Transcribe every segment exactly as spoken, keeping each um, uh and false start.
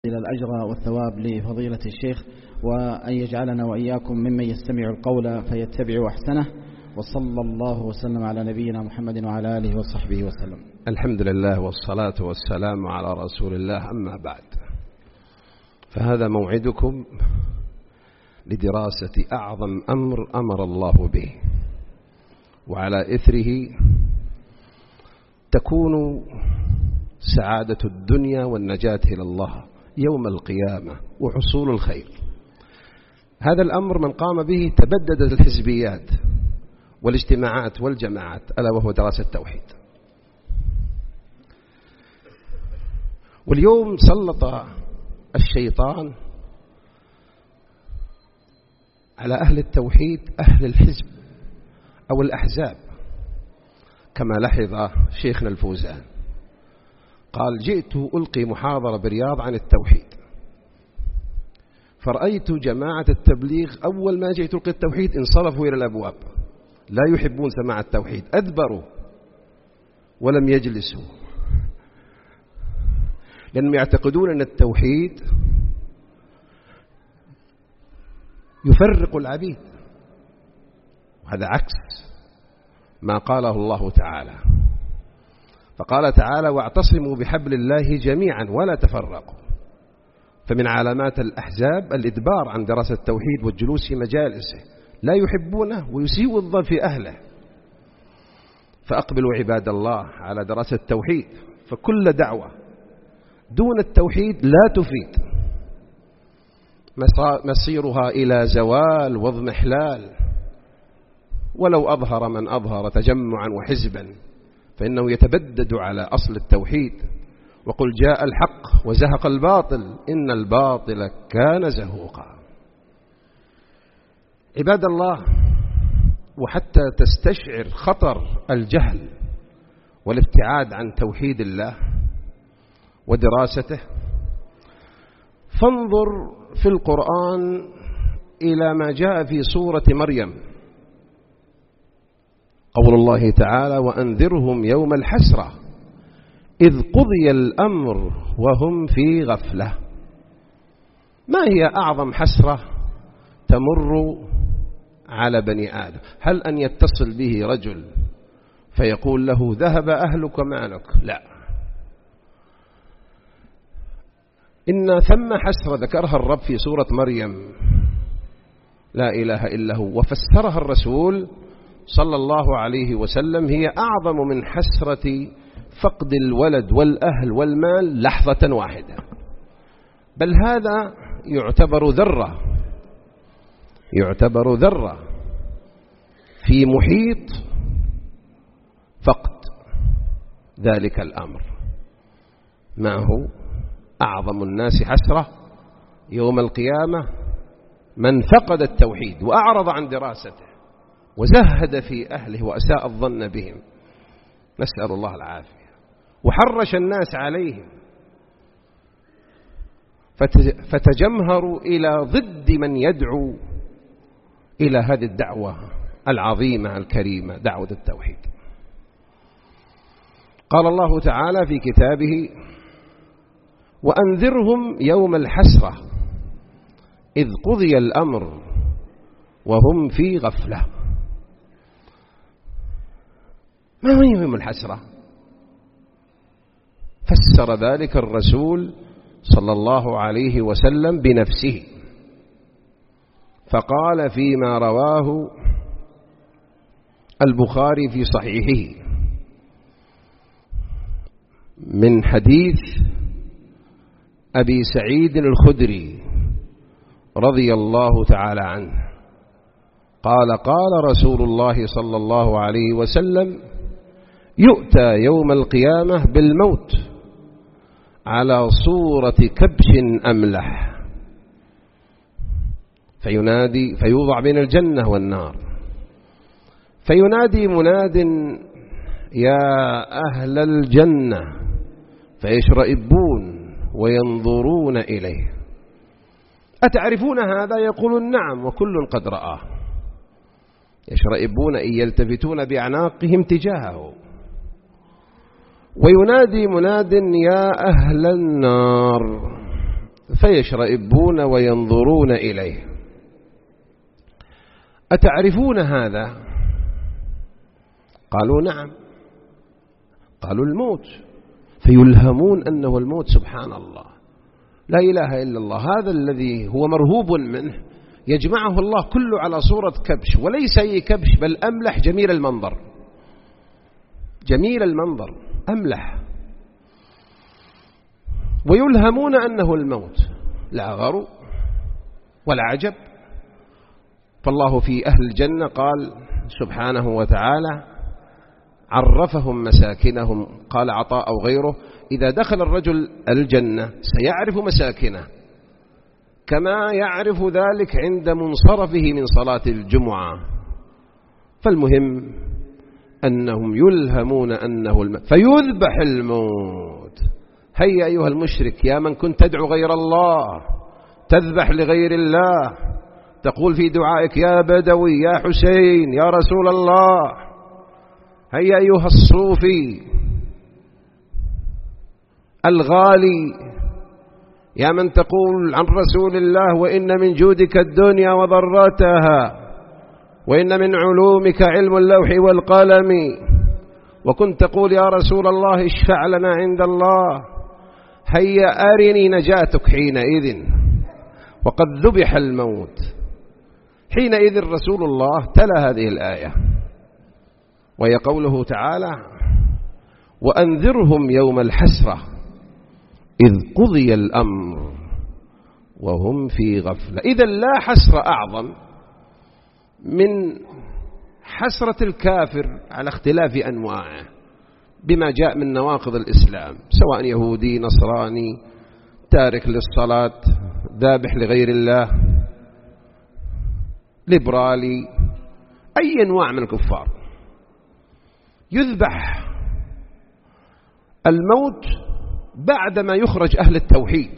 إلى الأجر والثواب لفضيلة الشيخ، وأن يجعلنا وإياكم ممن يستمع القول فيتبع أحسنه، وصلى الله وسلم على نبينا محمد وعلى آله وصحبه وسلم. الحمد لله والصلاة والسلام على رسول الله، أما بعد، فهذا موعدكم لدراسة أعظم أمر أمر الله به، وعلى إثره تكون سعادة الدنيا والنجاة إلى الله يوم القيامة وحصول الخير. هذا الأمر من قام به تبددت الحزبيات والاجتماعات والجماعات، ألا وهو دراسة التوحيد. واليوم سلط الشيطان على أهل التوحيد أهل الحزب أو الأحزاب، كما لحظ شيخنا الفوزان قال: جئت ألقي محاضرة برياض عن التوحيد، فرأيت جماعة التبليغ أول ما جئت ألقي التوحيد انصرفوا إلى الأبواب، لا يحبون سماع التوحيد، أدبروا ولم يجلسوا، لأنهم يعتقدون أن التوحيد يفرق العبيد، وهذا عكس ما قاله الله تعالى. فقال تعالى: واعتصموا بحبل الله جميعا ولا تفرقوا. فمن علامات الأحزاب الإدبار عن دراسة التوحيد والجلوس في مجالسه، لا يحبونه ويسيء الظن في أهله. فأقبلوا عباد الله على دراسة التوحيد، فكل دعوة دون التوحيد لا تفيد، مصيرها إلى زوال واضمحلال، ولو أظهر من أظهر تجمعا وحزبا فإنه يتبدد على أصل التوحيد. وقل جاء الحق وزهق الباطل إن الباطل كان زهوقا. عباد الله، وحتى تستشعر خطر الجهل والابتعاد عن توحيد الله ودراسته، فانظر في القرآن إلى ما جاء في سورة مريم، قول الله تعالى: وأنذرهم يوم الحسرة إذ قضي الأمر وهم في غفلة. ما هي أعظم حسرة تمر على بني آدم؟ هل أن يتصل به رجل فيقول له ذهب أهلك مالك؟ لا، إن ثم حسرة ذكرها الرب في سورة مريم لا إله إلا هو، وفسرها الرسول صلى الله عليه وسلم: هي أعظم من حسرة فقد الولد والأهل والمال لحظة واحدة، بل هذا يعتبر ذرة يعتبر ذرة في محيط فقد ذلك الأمر. معه أعظم الناس حسرة يوم القيامة من فقد التوحيد وأعرض عن دراسته وزهد في أهله وأساء الظن بهم، نسأل الله العافية، وحرش الناس عليهم، فتجمهروا إلى ضد من يدعو إلى هذه الدعوة العظيمة الكريمة، دعوة التوحيد. قال الله تعالى في كتابه: وأنذرهم يوم الحسرة إذ قضي الأمر وهم في غفلة. ما هو يوم الحسرة؟ فسر ذلك الرسول صلى الله عليه وسلم بنفسه، فقال فيما رواه البخاري في صحيحه من حديث أبي سعيد الخدري رضي الله تعالى عنه قال: قال رسول الله صلى الله عليه وسلم: يؤتى يوم القيامة بالموت على صورة كبش أملح، فينادي فيوضع بين الجنة والنار، فينادي مناد: يا أهل الجنة، فيشرئبون وينظرون إليه: أتعرفون هذا؟ يقولون نعم وكل قد رآه. يشرئبون أي يلتفتون بأعناقهم تجاهه، وينادي مناد: يا أهل النار، فيشرئبون وينظرون إليه. أتعرفون هذا؟ قالوا نعم. قالوا الموت، فيلهمون أنه الموت. سبحان الله، لا إله إلا الله. هذا الذي هو مرهوب منه يجمعه الله كله على صورة كبش، وليس أي كبش بل أملح جميل المنظر، جميل المنظر أملح، ويلهمون أنه الموت. لا غرو ولا عجب. فالله في أهل الجنة قال سبحانه وتعالى عرفهم مساكنهم، قال عطاء أو غيره: إذا دخل الرجل الجنة سيعرف مساكنه كما يعرف ذلك عند منصرفه من صلاة الجمعة. فالمهم أنهم يلهمون أنه الموت، فيذبح الموت. هيا أيها المشرك، يا من كنت تدعو غير الله، تذبح لغير الله، تقول في دعائك يا بدوي يا حسين يا رسول الله. هيا أيها الصوفي الغالي، يا من تقول عن رسول الله وإن من جودك الدنيا وضرتها، وإن من علومك علم اللوح والقلم، وكنت تقول يا رسول الله اشفع لنا عند الله. هيا أرني نجاتك حينئذ، وقد ذبح الموت. حينئذ رسول الله تلا هذه الآية، وهي قوله تعالى: وأنذرهم يوم الحسرة إذ قضي الأمر وهم في غفلة. إذا لا حسرة أعظم من حسرة الكافر على اختلاف أنواعه بما جاء من نواقض الإسلام، سواء يهودي نصراني تارك للصلاة ذابح لغير الله ليبرالي، أي أنواع من الكفار. يذبح الموت بعدما يخرج أهل التوحيد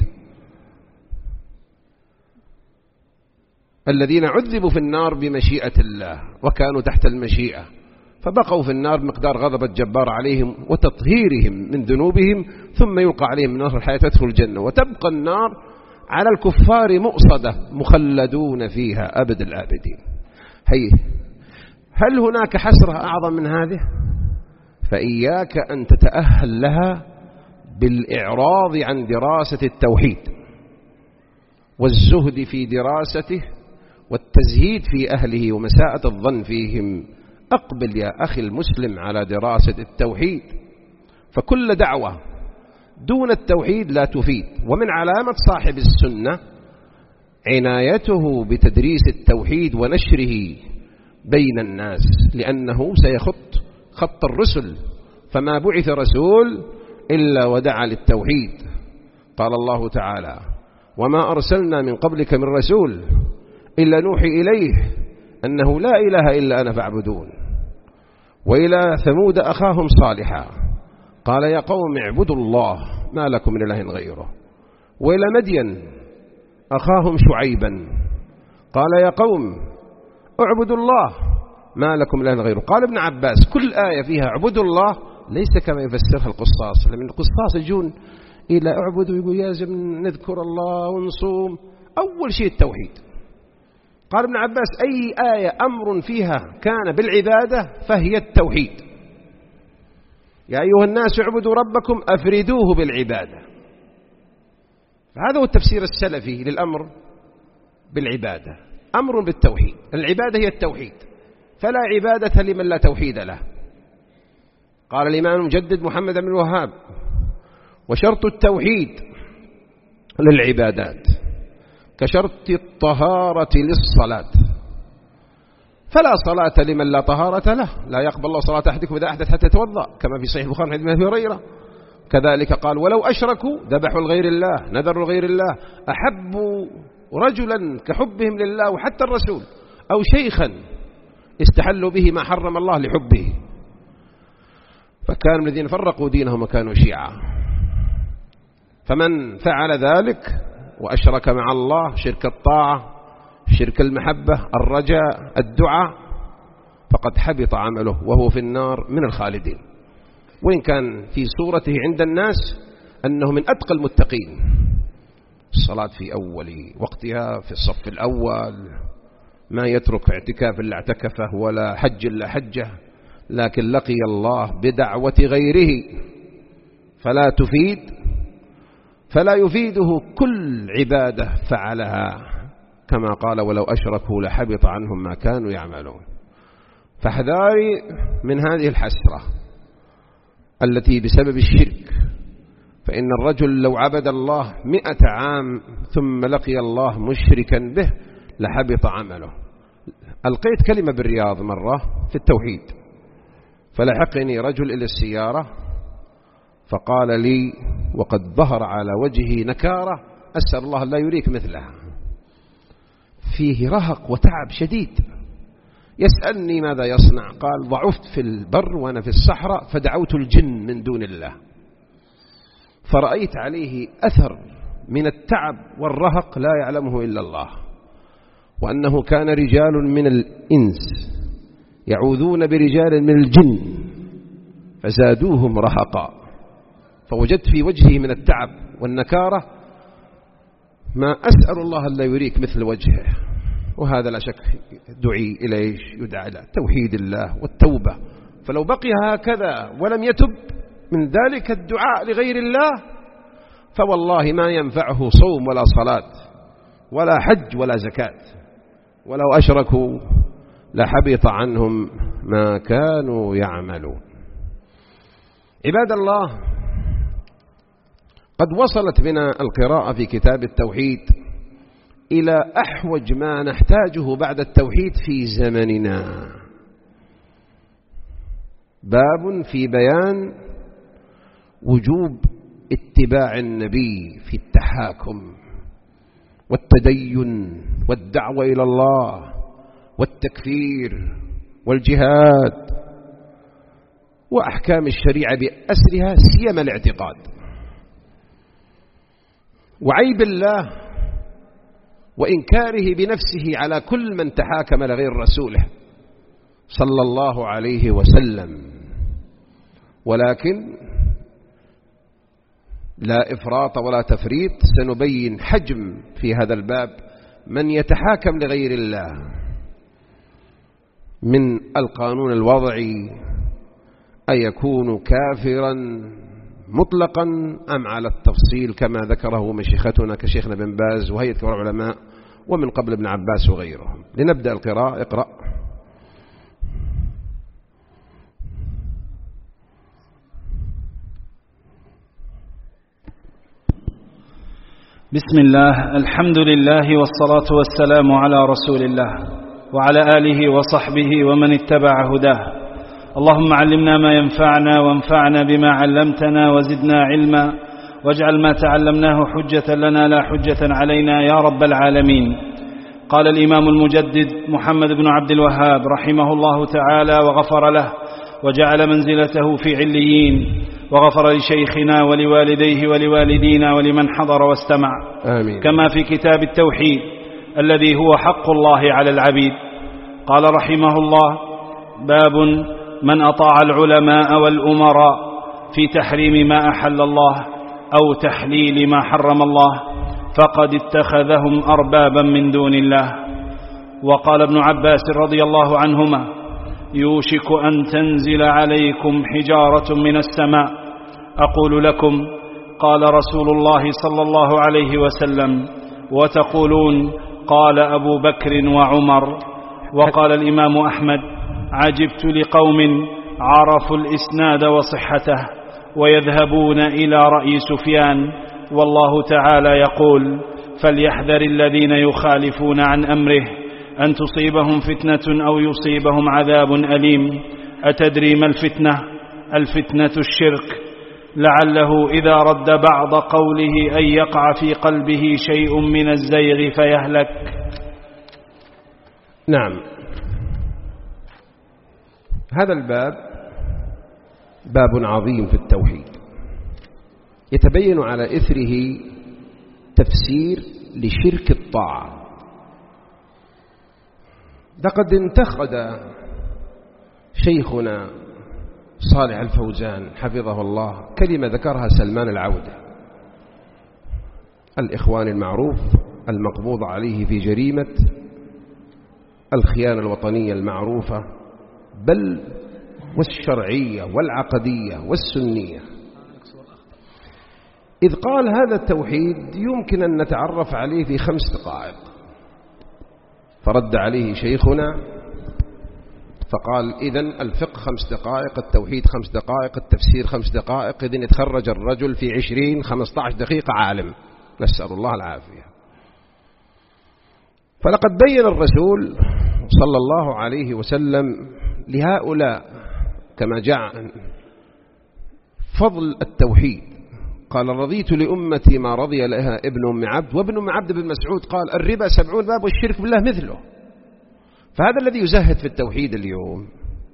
الذين عذبوا في النار بمشيئة الله وكانوا تحت المشيئة، فبقوا في النار مقدار غضب الجبار عليهم وتطهيرهم من ذنوبهم، ثم يلقى عليهم من نار الحياة تدخل الجنة، وتبقى النار على الكفار مؤصدة مخلدون فيها أبد الآبدين. هي هل هناك حسرة أعظم من هذه؟ فإياك أن تتأهل لها بالإعراض عن دراسة التوحيد والزهد في دراسته والتزهيد في أهله ومساءة الظن فيهم. أقبل يا أخي المسلم على دراسة التوحيد، فكل دعوة دون التوحيد لا تفيد. ومن علامة صاحب السنة عنايته بتدريس التوحيد ونشره بين الناس، لأنه سيخط خط الرسل، فما بعث رسول إلا ودعا للتوحيد. قال الله تعالى: وما أرسلنا من قبلك من رسول إلا نوحي إليه أنه لا إله إلا أنا فاعبدون. وإلى ثمود أخاهم صالحا قال يا قوم اعبدوا الله ما لكم من إله غيره. وإلى مدين أخاهم شعيبا قال يا قوم اعبدوا الله ما لكم من إله غيره. قال ابن عباس: كل آية فيها اعبدوا الله ليس كما يفسرها القصاص، لأن القصاص يجون إلى اعبدوا يقول يلزم نذكر الله ونصوم. أول شيء التوحيد. قال ابن عباس: أي آية أمر فيها كان بالعبادة فهي التوحيد. يا أيها الناس اعبدوا ربكم أفردوه بالعبادة. هذا هو التفسير السلفي للأمر بالعبادة، أمر بالتوحيد. العبادة هي التوحيد، فلا عبادة لمن لا توحيد له. قال الإمام المجدد محمد بن الوهاب: وشرط التوحيد للعبادات كشرط الطهارة للصلاة، فلا صلاة لمن لا طهارة له، لا يقبل الله صلاة أحدكم إذا أحدث حتى يتوضأ، كما في صحيح البخاري حديث أبي هريرة. كذلك قال: ولو أشركوا ذبحوا لغير الله نذروا لغير الله أحبوا رجلا كحبهم لله وحتى الرسول، أو شيخا استحلوا به ما حرم الله لحبه، فكانوا الذين فرقوا دينهم وكانوا شيعا. فمن فعل ذلك وأشرك مع الله شرك الطاعة شرك المحبة الرجاء الدعاء فقد حبط عمله وهو في النار من الخالدين، وإن كان في صورته عند الناس أنه من أتقى المتقين الصلاة في أول وقتها في الصف الأول، ما يترك اعتكاف إلا اعتكفه ولا حج إلا حجه، لكن لقي الله بدعوة غيره فلا تفيد فلا يفيده كل عبادة فعلها، كما قال ولو أشركوا لحبط عنهم ما كانوا يعملون. فاحذاري من هذه الحسرة التي بسبب الشرك، فإن الرجل لو عبد الله مئة عام ثم لقي الله مشركا به لحبط عمله. ألقيت كلمة بالرياض مرة في التوحيد، فلحقني رجل إلى السيارة فقال لي وقد ظهر على وجهه نكارة أسأل الله لا يريك مثلها، فيه رهق وتعب شديد. يسألني ماذا يصنع؟ قال ضعفت في البر وأنا في الصحراء فدعوت الجن من دون الله، فرأيت عليه أثر من التعب والرهق لا يعلمه إلا الله، وأنه كان رجال من الإنس يعوذون برجال من الجن فزادوهم رهقا، فوجدت في وجهه من التعب والنكارة ما أسأل الله ألا يريك مثل وجهه. وهذا لا شك دعي إليه، يدعى إلى توحيد الله والتوبة، فلو بقي هكذا ولم يتب من ذلك الدعاء لغير الله فوالله ما ينفعه صوم ولا صلاة ولا حج ولا زكاة، ولو أشركوا لحبط عنهم ما كانوا يعملون. عباد الله، قد وصلت بنا القراءة في كتاب التوحيد إلى أحوج ما نحتاجه بعد التوحيد في زمننا، باب في بيان وجوب اتباع النبي في التحاكم والتدين والدعوة إلى الله والتكفير والجهاد وأحكام الشريعة بأسرها سيما الاعتقاد، وعيب الله وإنكاره بنفسه على كل من تحاكم لغير رسوله صلى الله عليه وسلم. ولكن لا إفراط ولا تفريط، سنبين حجم في هذا الباب من يتحاكم لغير الله من القانون الوضعي أيكون كافرا مطلقا أم على التفصيل كما ذكره مشيختنا كشيخنا بن باز وهيئة كبار العلماء ومن قبل ابن عباس وغيرهم. لنبدأ القراءة. اقرأ. بسم الله، الحمد لله والصلاة والسلام على رسول الله وعلى آله وصحبه ومن اتبع هداه. اللهم علمنا ما ينفعنا وانفعنا بما علمتنا وزدنا علما، واجعل ما تعلمناه حجة لنا لا حجة علينا يا رب العالمين. قال الإمام المجدد محمد بن عبد الوهاب رحمه الله تعالى وغفر له وجعل منزلته في عليين، وغفر لشيخنا ولوالديه ولوالدينا ولمن حضر واستمع. آمين. كما في كتاب التوحيد الذي هو حق الله على العبيد. قال رحمه الله: باب من أطاع العلماء والأمراء في تحريم ما أحل الله أو تحليل ما حرم الله فقد اتخذهم أربابا من دون الله. وقال ابن عباس رضي الله عنهما: يوشك أن تنزل عليكم حجارة من السماء. أقول لكم: قال رسول الله صلى الله عليه وسلم، وتقولون قال أبو بكر وعمر. وقال الإمام أحمد: عجبت لقوم عرفوا الإسناد وصحته ويذهبون إلى رأي سفيان، والله تعالى يقول: فليحذر الذين يخالفون عن أمره أن تصيبهم فتنة أو يصيبهم عذاب أليم. أتدري ما الفتنة؟ الفتنة الشرك، لعله إذا رد بعض قوله أن يقع في قلبه شيء من الزيغ فيهلك. نعم، هذا الباب باب عظيم في التوحيد، يتبين على إثره تفسير لشرك الطاعة. لقد انتقد شيخنا صالح الفوزان حفظه الله كلمة ذكرها سلمان العودة، الإخوان المعروف المقبوض عليه في جريمة الخيانة الوطنية المعروفة بل والشرعية والعقدية والسنية. إذ قال هذا التوحيد يمكن أن نتعرف عليه في خمس دقائق، فرد عليه شيخنا فقال إذن الفقه خمس دقائق، التوحيد خمس دقائق، التفسير خمس دقائق، إذن يتخرج الرجل في عشرين خمسة عشر دقيقة عالم، نسأل الله العافية. فلقد بين الرسول صلى الله عليه وسلم لهؤلاء كما جاء فضل التوحيد، قال رضيت لأمتي ما رضي لها ابن أم عبد، وابن أم عبد بن مسعود قال الربا سبعون باب والشرك بالله مثله. فهذا الذي يزهد في التوحيد اليوم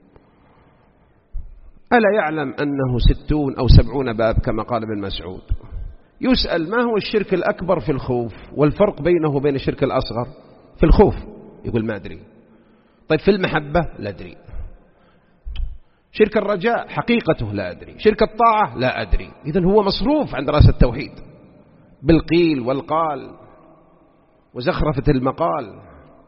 ألا يعلم أنه ستون أو سبعون باب كما قال ابن مسعود؟ يسأل ما هو الشرك الأكبر في الخوف والفرق بينه وبين الشرك الأصغر؟ في الخوف يقول ما أدري. طيب في المحبة لا أدري. شرك الرجاء حقيقته لا أدري. شرك الطاعة لا أدري. إذن هو مصروف عند رأس التوحيد بالقيل والقال وزخرفة المقال.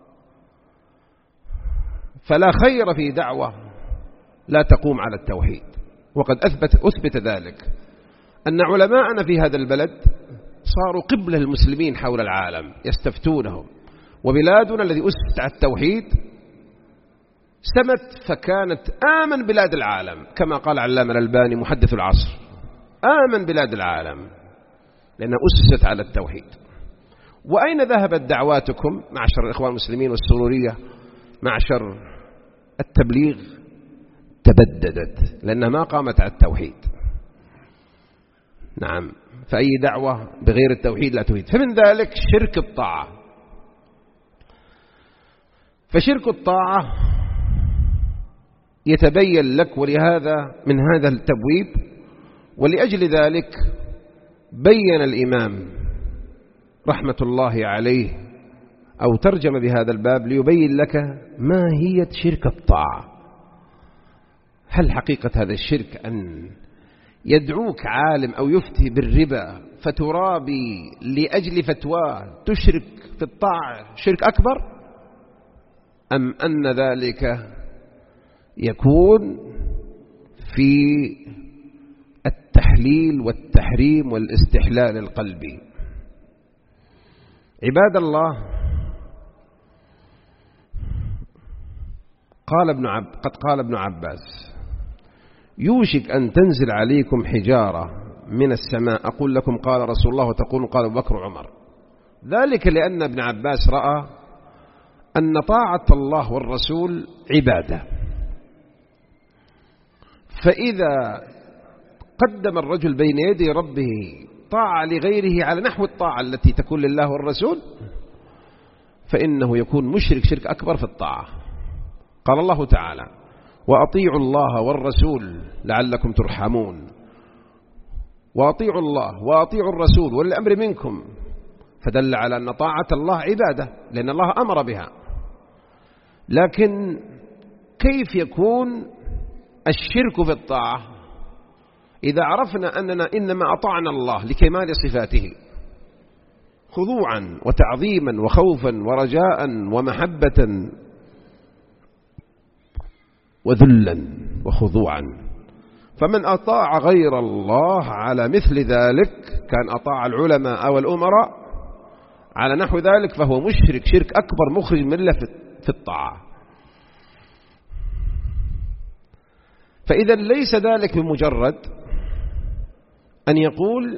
فلا خير في دعوة لا تقوم على التوحيد. وقد أثبت, أثبت ذلك أن علماءنا في هذا البلد صاروا قبلة المسلمين حول العالم يستفتونهم، وبلادنا الذي أسست على التوحيد سمت فكانت آمن بلاد العالم كما قال علامة الألباني محدث العصر، آمن بلاد العالم لأنها أسست على التوحيد. وأين ذهبت دعواتكم معشر الإخوان المسلمين والسرورية، معشر التبليغ؟ تبددت لأنها ما قامت على التوحيد. نعم، فأي دعوة بغير التوحيد لا تفيد. فمن ذلك شرك الطاعة. فشرك الطاعة يتبين لك، ولهذا من هذا التبويب ولأجل ذلك بين الإمام رحمة الله عليه أو ترجم بهذا الباب ليبين لك ما هي شرك الطاعة. هل حقيقة هذا الشرك أن يدعوك عالم أو يفتي بالربا فترابي لأجل فتواه تشرك في الطاعة شرك أكبر، أم أن ذلك يكون في التحليل والتحريم والاستحلال القلبي؟ عباد الله، قال ابن عب قد قال ابن عباس يوشك أن تنزل عليكم حجارة من السماء أقول لكم قال رسول الله وتقول قال أبو بكر وعمر. ذلك لأن ابن عباس رأى أن طاعة الله والرسول عبادة، فإذا قدم الرجل بين يدي ربه طاعة لغيره على نحو الطاعة التي تكون لله والرسول فإنه يكون مشرك شرك أكبر في الطاعة. قال الله تعالى وأطيعوا الله والرسول لعلكم ترحمون، وأطيعوا الله وأطيعوا الرسول والأمر منكم، فدل على أن طاعة الله عبادة لأن الله أمر بها. لكن كيف يكون الشرك في الطاعة إذا عرفنا أننا إنما أطعنا الله لكمال صفاته خضوعا وتعظيما وخوفا ورجاء ومحبة وذلا وخضوعا. فمن أطاع غير الله على مثل ذلك كان أطاع العلماء أو الأمراء على نحو ذلك فهو مشرك شرك أكبر مخرج من الله في الطاعة. فإذا ليس ذلك بمجرد أن يقول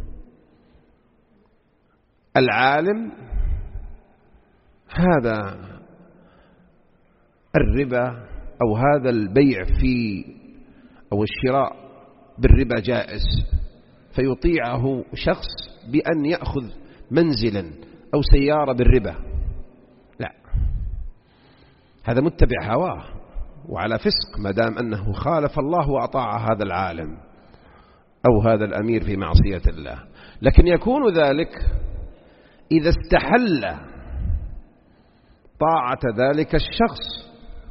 العالم هذا الربا أو هذا البيع في أو الشراء بالربا جائز فيطيعه شخص بأن يأخذ منزلا أو سيارة بالربا. لا، هذا متبع هواه وعلى فسق ما دام أنه خالف الله وأطاع هذا العالم أو هذا الأمير في معصية الله. لكن يكون ذلك إذا استحل طاعة ذلك الشخص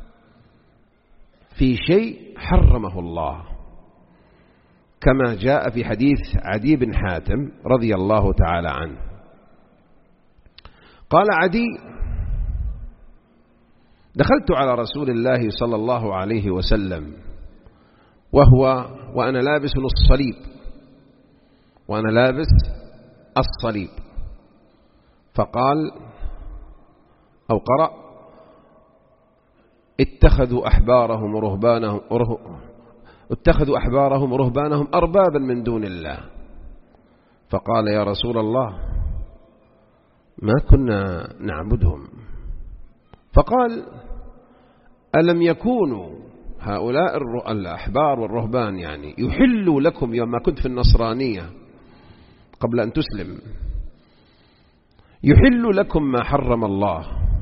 في شيء حرمه الله، كما جاء في حديث عدي بن حاتم رضي الله تعالى عنه قال عدي: دخلت على رسول الله صلى الله عليه وسلم وهو وأنا لابس الصليب وأنا لابس الصليب فقال أو قرأ: اتخذوا أحبارهم ورهبانهم اتخذوا أحبارهم ورهبانهم أربابا من دون الله. فقال: يا رسول الله ما كنا نعبدهم. فقال: ألم يكونوا هؤلاء الأحبار والرهبان يعني يحلوا لكم يوم ما كنت في النصرانية قبل أن تسلم، يحل لكم ما حرم الله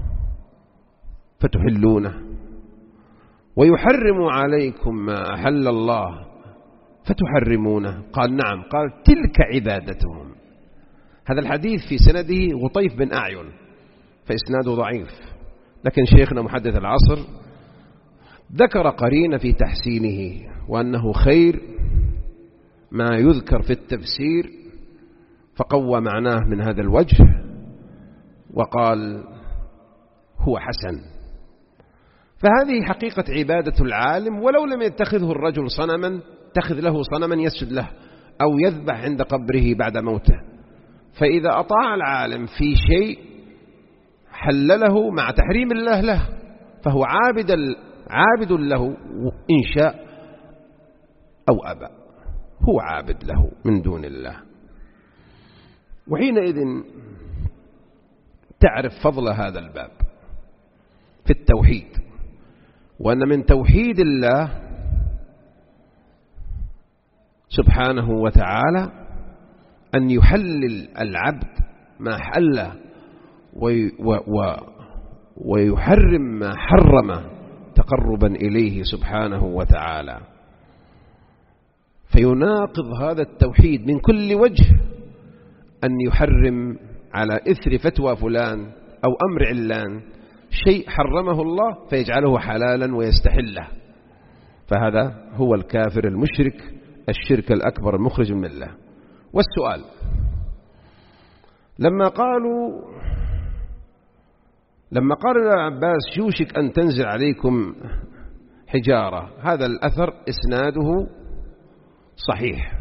فتحلونه، ويحرم عليكم ما أحل الله فتحرمونه؟ قال: نعم. قال: تلك عبادتهم. هذا الحديث في سنده غطيف بن أعين فإسناده ضعيف، لكن شيخنا محدث العصر ذكر قرين في تحسينه، وأنه خير ما يذكر في التفسير، فقوى معناه من هذا الوجه وقال هو حسن. فهذه حقيقة عبادة العالم، ولو لم يتخذه الرجل صنما اتخذ له صنما يسجد له أو يذبح عند قبره بعد موته. فإذا أطاع العالم في شيء حلله مع تحريم الله له فهو عابد عابد له إن شاء أو أبى، هو عابد له من دون الله. وحينئذ تعرف فضل هذا الباب في التوحيد، وأن من توحيد الله سبحانه وتعالى أن يحلل العبد ما حل ويحرم ما حرم تقربا إليه سبحانه وتعالى. فيناقض هذا التوحيد من كل وجه أن يحرم على إثر فتوى فلان أو أمر علان شيء حرمه الله فيجعله حلالا ويستحله، فهذا هو الكافر المشرك الشرك الأكبر المخرج من الله. والسؤال: لما قالوا لما قال العباس يوشك أن تنزل عليكم حجارة، هذا الأثر إسناده صحيح،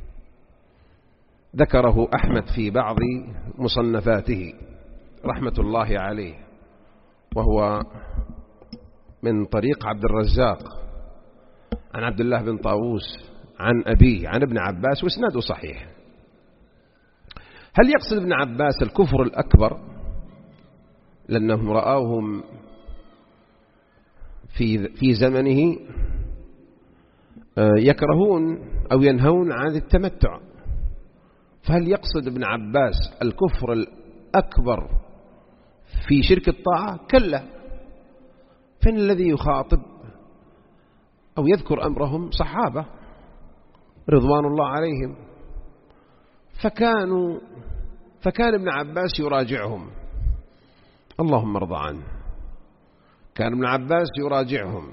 ذكره أحمد في بعض مصنفاته رحمة الله عليه، وهو من طريق عبد الرزاق عن عبد الله بن طاووس عن أبيه عن ابن عباس، وإسناده صحيح. هل يقصد ابن عباس الكفر الأكبر لأنهم رأوهم في في زمنه يكرهون أو ينهون عن التمتع؟ فهل يقصد ابن عباس الكفر الأكبر في شرك الطاعة؟ كلا، فإن الذي يخاطب أو يذكر أمرهم صحابة رضوان الله عليهم، فكانوا فكان ابن عباس يراجعهم، اللهم ارضى عنه، كان ابن عباس يراجعهم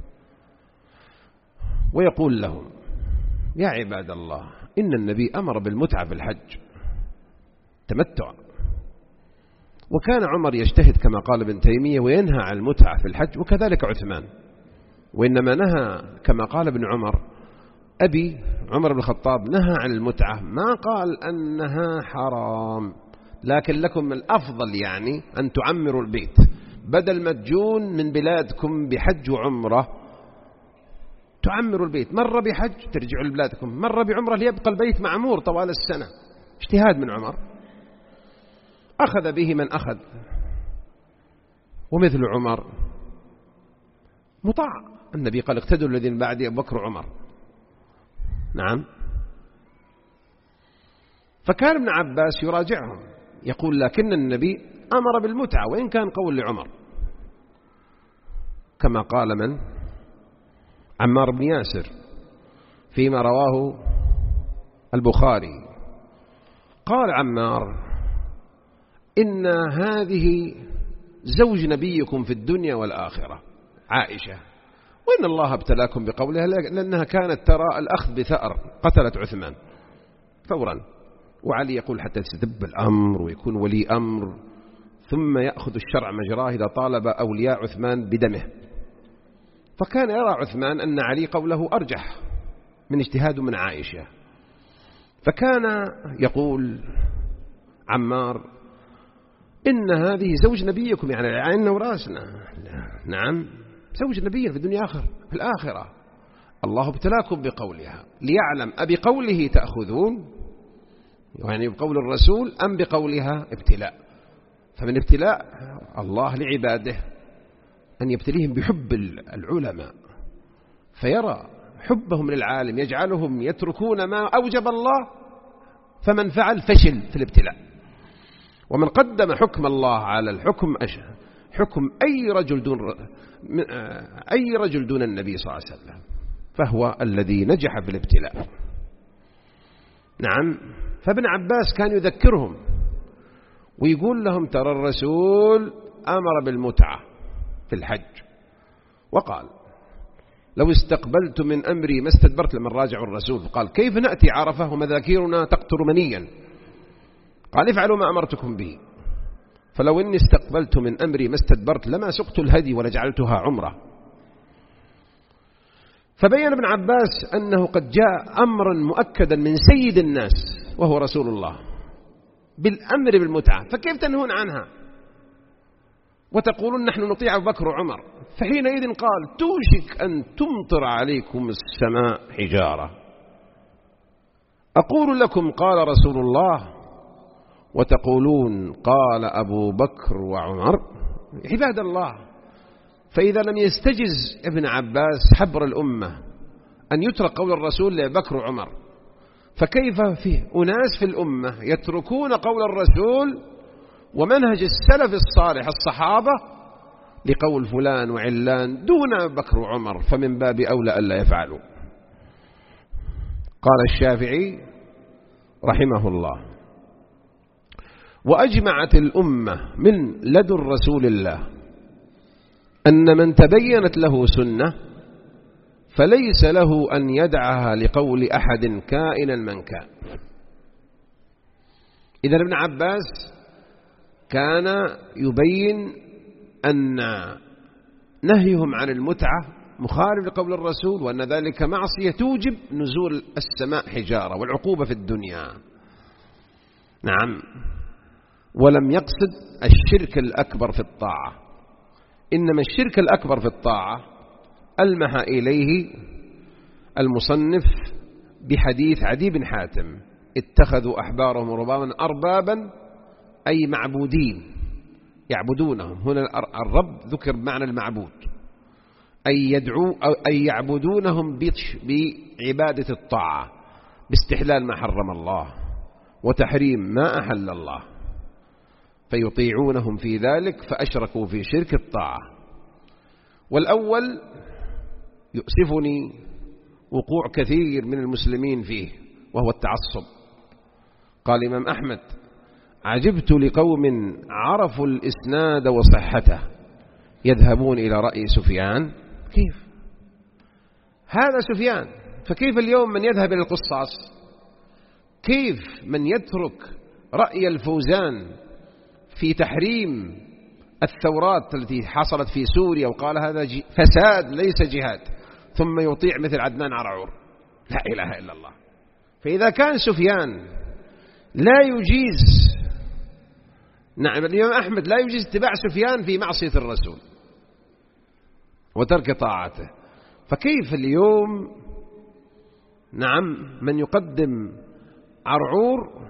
ويقول لهم: يا عباد الله، إن النبي أمر بالمتعة في الحج تمتع، وكان عمر يجتهد كما قال ابن تيمية وينهى عن المتعة في الحج، وكذلك عثمان، وإنما نهى كما قال ابن عمر أبي عمر بن الخطاب نهى عن المتعة، ما قال أنها حرام، لكن لكم الأفضل يعني أن تعمروا البيت، بدل ما تجون من بلادكم بحج وعمرة تعمروا البيت، مرة بحج ترجعوا لبلادكم، مرة بعمرة ليبقى البيت معمور طوال السنة. اجتهاد من عمر أخذ به من أخذ، ومثل عمر مطاع، النبي قال: اقتدوا الذين بعدي أبو بكر وعمر. نعم. فكان ابن عباس يراجعهم يقول: لكن النبي أمر بالمتعة، وإن كان قول لعمر، كما قال من عمار بن ياسر فيما رواه البخاري، قال عمار: إن هذه زوج نبيكم في الدنيا والآخرة عائشة، وإن الله ابتلاكم بقولها لأنها كانت ترى الأخذ بثأر قتلت عثمان فورا، وعلي يقول حتى تدب الأمر ويكون ولي أمر، ثم يأخذ الشرع مجراه إذا طالب أولياء عثمان بدمه. فكان يرى عثمان أن علي قوله أرجح من اجتهاد من عائشة، فكان يقول عمار إن هذه زوج نبيكم، يعني عيننا وراسنا. نعم، زوج نبي في الدنيا آخر في الآخرة، الله ابتلاكم بقولها ليعلم أبقوله تأخذون، يعني بقول الرسول أم بقولها ابتلاء. فمن ابتلاء الله لعباده أن يبتليهم بحب العلماء، فيرى حبهم للعالم يجعلهم يتركون ما أوجب الله، فمن فعل فشل في الابتلاء. ومن قدم حكم الله على الحكم حكم أي رجل دون أي رجل دون النبي صلى الله عليه وسلم فهو الذي نجح في الابتلاء. نعم. فابن عباس كان يذكرهم ويقول لهم ترى الرسول أمر بالمتعة في الحج، وقال لو استقبلت من أمري ما استدبرت. لما راجعوا الرسول قال كيف نأتي عرفة ومذاكيرنا تقطر منيا؟ قال افعلوا ما أمرتكم به، فلو إني استقبلت من أمري ما استدبرت لما سقت الهدي ولجعلتها عمرة. فبين ابن عباس أنه قد جاء أمرا مؤكدا من سيد الناس وهو رسول الله بالأمر بالمتعة، فكيف تنهون عنها وتقولون نحن نطيع أبو بكر وعمر؟ فحينئذ قال توشك أن تمطر عليكم السماء حجارة. أقول لكم قال رسول الله وتقولون قال أبو بكر وعمر. عباد الله، فإذا لم يستجز ابن عباس حبر الأمة أن يترك قول الرسول لأبي بكر وعمر، فكيف فيه أناس في الأمة يتركون قول الرسول ومنهج السلف الصالح الصحابة لقول فلان وعلان دون أبي بكر وعمر، فمن باب أولى ألا يفعلوا. قال الشافعي رحمه الله وأجمعت الأمة من لدن رسول الله أن من تبينت له سنة فليس له أن يدعها لقول أحد كائنا من كان. إذن ابن عباس كان يبين أن نهيهم عن المتعة مخالف لقول الرسول، وأن ذلك معصية توجب نزول السماء حجارة والعقوبة في الدنيا. نعم. ولم يقصد الشرك الأكبر في الطاعة، إنما الشرك الأكبر في الطاعة ألمح إليه المصنف بحديث عدي بن حاتم اتخذوا أحبارهم ورهبانهم أربابا أي معبودين يعبدونهم. هنا الرب ذكر بمعنى المعبود، أي يدعو أو أي يعبدونهم بعبادة الطاعة باستحلال ما حرم الله وتحريم ما أحل الله، فيطيعونهم في ذلك فأشركوا في شرك الطاعة. والأول يؤسفني وقوع كثير من المسلمين فيه وهو التعصب. قال الإمام أحمد عجبت لقوم عرفوا الإسناد وصحته يذهبون إلى رأي سفيان. كيف هذا سفيان؟ فكيف اليوم من يذهب إلى القصاص؟ كيف من يترك رأي الفوزان في تحريم الثورات التي حصلت في سوريا وقال هذا فساد ليس جهاد، ثم يطيع مثل عدنان عرعور؟ لا إله إلا الله. فإذا كان سفيان لا يجيز، نعم الإمام أحمد لا يجيز اتباع سفيان في معصية الرسول وترك طاعته، فكيف اليوم نعم من يقدم عرعور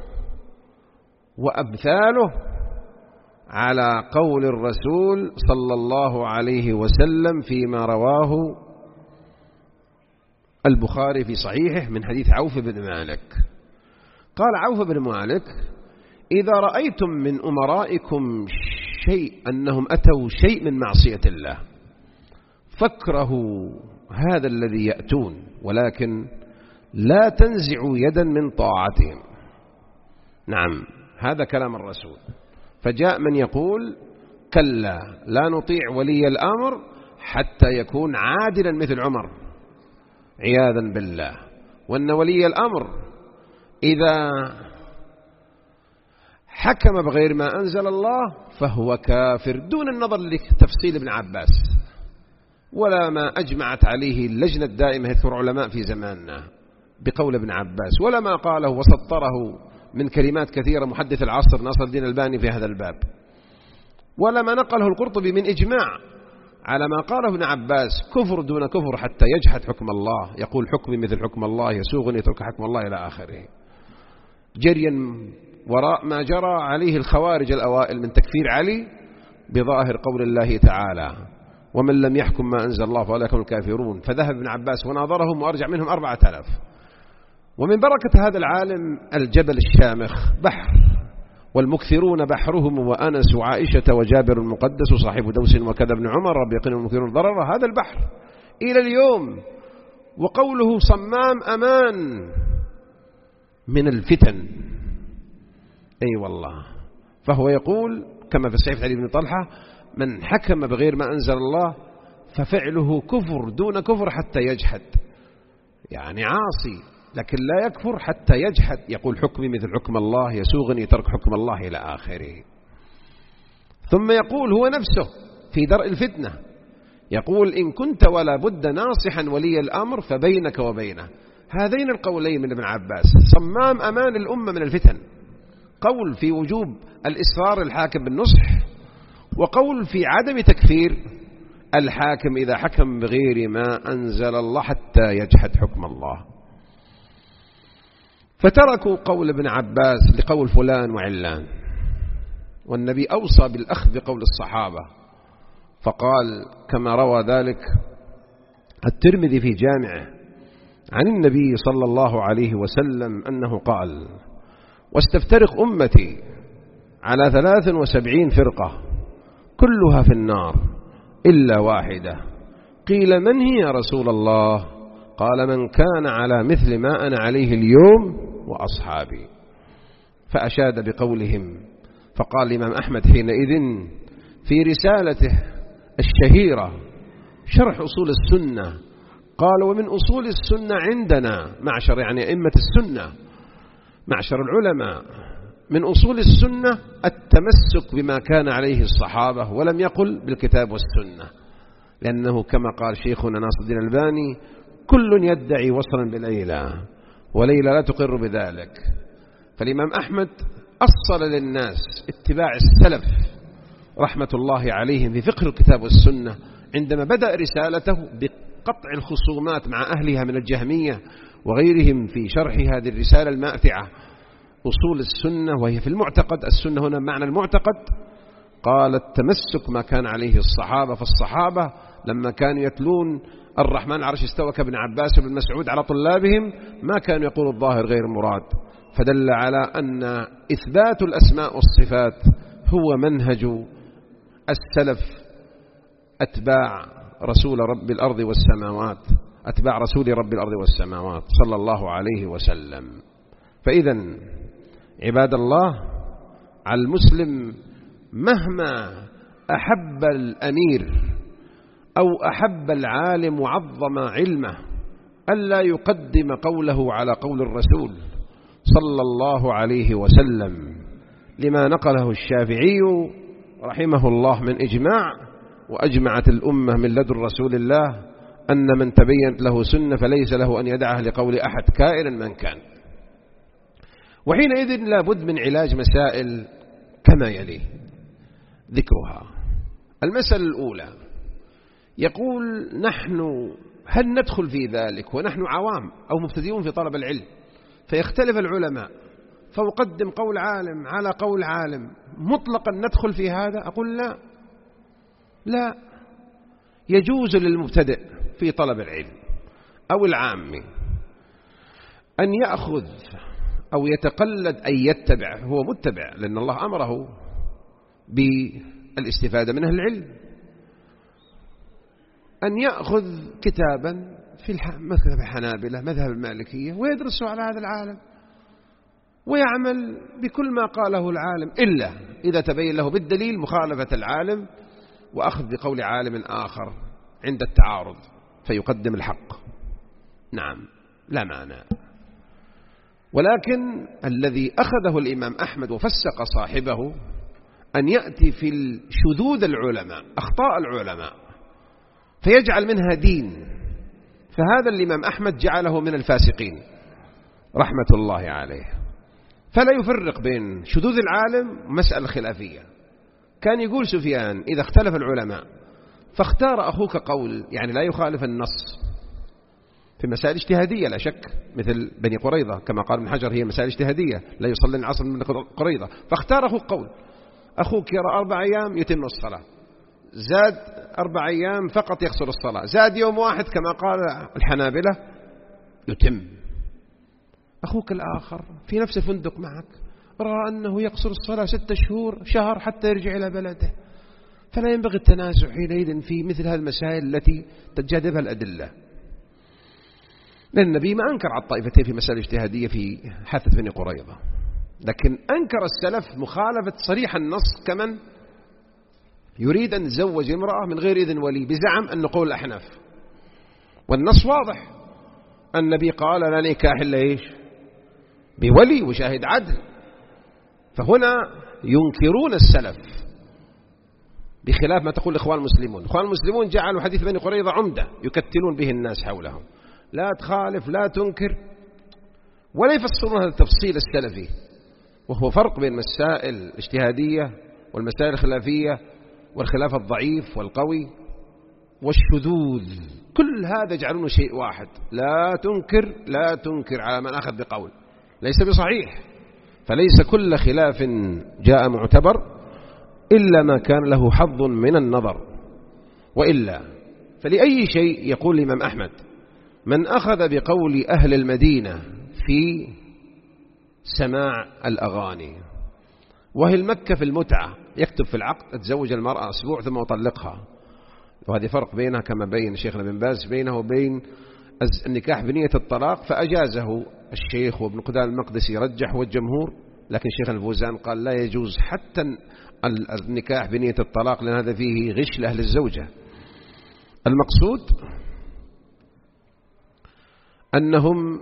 وأمثاله على قول الرسول صلى الله عليه وسلم فيما رواه البخاري في صحيحه من حديث عوف بن مالك. قال عوف بن مالك إذا رأيتم من أمرائكم شيء أنهم أتوا شيء من معصية الله فاكرهوا هذا الذي يأتون، ولكن لا تنزعوا يدا من طاعتهم. نعم هذا كلام الرسول. فجاء من يقول كلا لا نطيع ولي الأمر حتى يكون عادلا مثل عمر عياذا بالله، وأن ولي الأمر إذا حكم بغير ما أنزل الله فهو كافر، دون النظر لتفصيل ابن عباس ولا ما أجمعت عليه اللجنة الدائمة يذكر علماء في زماننا بقول ابن عباس، ولا ما قاله وسطره من كلمات كثيرة محدث العصر ناصر الدين الألباني في هذا الباب، ولا ما نقله القرطبي من إجماع على ما قاله ابن عباس كفر دون كفر حتى يجحد حكم الله، يقول حكمي مثل حكم الله يسوغني يترك حكم الله إلى آخره، جريا وراء ما جرى عليه الخوارج الأوائل من تكفير علي بظاهر قول الله تعالى ومن لم يحكم ما أنزل الله فأولئك هم الكافرون. فذهب ابن عباس وناظرهم وأرجع منهم أربعة آلاف. ومن بركة هذا العالم الجبل الشامخ بحر، والمكثرون بحرهم وأنس وعائشة وجابر المقدس وصاحب دوس وكذا ابن عمر رب يقين المكثرون ضرر هذا البحر إلى اليوم، وقوله صمام أمان من الفتن. أي أيوة والله. فهو يقول كما في الصحيح علي بن طلحة من حكم بغير ما أنزل الله ففعله كفر دون كفر حتى يجحد، يعني عاصي لكن لا يكفر حتى يجحد، يقول حكمي مثل حكم الله يسوغني ترك حكم الله إلى آخره. ثم يقول هو نفسه في درء الفتنة يقول إن كنت ولا بد ناصحا ولي الأمر فبينك وبينه. هذين القولين من ابن عباس صمام أمان الأمة من الفتن، قول في وجوب الإصرار الحاكم بالنصح، وقول في عدم تكفير الحاكم إذا حكم بغير ما أنزل الله حتى يجحد حكم الله. فتركوا قول ابن عباس لقول فلان وعلان، والنبي أوصى بالأخذ بقول الصحابة فقال كما روى ذلك الترمذي في جامعه عن النبي صلى الله عليه وسلم أنه قال واستفترق أمتي على ثلاث وسبعين فرقة كلها في النار إلا واحدة، قيل من هي يا رسول الله؟ قال من كان على مثل ما أنا عليه اليوم وأصحابي. فأشاد بقولهم، فقال الإمام أحمد حينئذ في رسالته الشهيرة شرح أصول السنة قال ومن أصول السنة عندنا معشر يعني أئمة السنة معشر العلماء من أصول السنة التمسك بما كان عليه الصحابة، ولم يقل بالكتاب والسنة، لأنه كما قال شيخنا ناصر الدين الألباني كل يدعي وصلا بليلى وليلى لا تقر بذلك. فالإمام أحمد أصل للناس اتباع السلف رحمة الله عليهم في فقه الكتاب والسنة عندما بدأ رسالته بقطع الخصومات مع أهلها من الجهمية وغيرهم في شرح هذه الرسالة الماتعة أصول السنة، وهي في المعتقد. السنة هنا معنى المعتقد. قال التمسك ما كان عليه الصحابة، فالصحابة لما كانوا يتلون الرحمن العرش استوى كابن عباس وابن مسعود على طلابهم ما كانوا يقولوا الظاهر غير المراد، فدل على أن إثبات الأسماء والصفات هو منهج السلف أتباع رسول رب الأرض والسماوات أتباع رسول رب الأرض والسماوات صلى الله عليه وسلم. فإذا عباد الله على المسلم مهما أحب الأمير أو أحب العالم وعظم علمه ألا يقدم قوله على قول الرسول صلى الله عليه وسلم، لما نقله الشافعي رحمه الله من إجماع، وأجمعت الأمة من لدن رسول الله أن من تبينت له سنة فليس له أن يدعه لقول أحد كائنا من كان. وحينئذ لا بد من علاج مسائل كما يلي ذكرها. المسألة الأولى يقول نحن هل ندخل في ذلك ونحن عوام أو مبتدئون في طلب العلم فيختلف العلماء فأقدم قول عالم على قول عالم مطلقا ندخل في هذا؟ أقول لا لا، يجوز للمبتدئ في طلب العلم أو العام أن يأخذ أو يتقلد أن يتبع، هو متبع لأن الله أمره بالاستفادة من أهل العلم، أن يأخذ كتابا في مذهب الحنابلة مذهب المالكية ويدرسه على هذا العالم ويعمل بكل ما قاله العالم، إلا إذا تبين له بالدليل مخالفة العالم وأخذ بقول عالم آخر عند التعارض فيقدم الحق. نعم لا معنى. ولكن الذي أخذه الإمام أحمد وفسق صاحبه أن يأتي في شذوذ العلماء، أخطاء العلماء، فيجعل منها دين، فهذا الإمام أحمد جعله من الفاسقين رحمة الله عليه. فلا يفرق بين شذوذ العالم ومسألة خلافية. كان يقول سفيان إذا اختلف العلماء فاختار أخوك قول يعني لا يخالف النص في مسائل اجتهادية لا شك، مثل بني قريظة كما قال ابن حجر هي مسائل اجتهادية لا يصلي العصر من قريظة، فاختار أخوك قول، أخوك يرى أربع أيام يتم الصلاة، زاد أربع أيام فقط يقصر الصلاة، زاد يوم واحد كما قال الحنابلة يتم. أخوك الآخر في نفس الفندق معك رأى أنه يقصر الصلاة ستة شهور شهر حتى يرجع إلى بلده، فلا ينبغي التنازع حينئذ في مثل هذه المسائل التي تجاذبها الأدلة، لأن النبي ما أنكر على الطائفتين في مسائل اجتهادية في حادثة بني قريظة، لكن أنكر السلف مخالفة صريح النص كمن يريد أن يتزوج امرأة من غير إذن ولي بزعم أنه قول الأحناف، والنص واضح، النبي قال لا نكاح إلا إيش بولي وشاهد عدل. فهنا ينكرون السلف بخلاف ما تقول الإخوان المسلمون. الإخوان المسلمون جعلوا حديث بني قريظة عمدة يكتلون به الناس حولهم، لا تخالف لا تنكر، ولا يفسرون هذا التفصيل السلفي، وهو فرق بين مسائل الاجتهادية والمسائل الخلافية والخلاف الضعيف والقوي والشذوذ، كل هذا يجعلونه شيء واحد، لا تنكر لا تنكر على من أخذ بقول ليس بصحيح. فليس كل خلاف جاء معتبر إلا ما كان له حظ من النظر، وإلا فلأي شيء يقول الإمام أحمد من أخذ بقول أهل المدينة في سماع الأغاني، وهي مكة في المتعة، يكتب في العقد أتزوج المرأة أسبوع ثم أطلقها، وهذه فرق بينها كما بين شيخنا بن باز بينه وبين النكاح بنية الطلاق، فأجازه الشيخ وابن قدام المقدسي رجح والجمهور، لكن شيخ الفوزان قال لا يجوز حتى النكاح بنية الطلاق لأن هذا فيه غش لأهل الزوجة. المقصود أنهم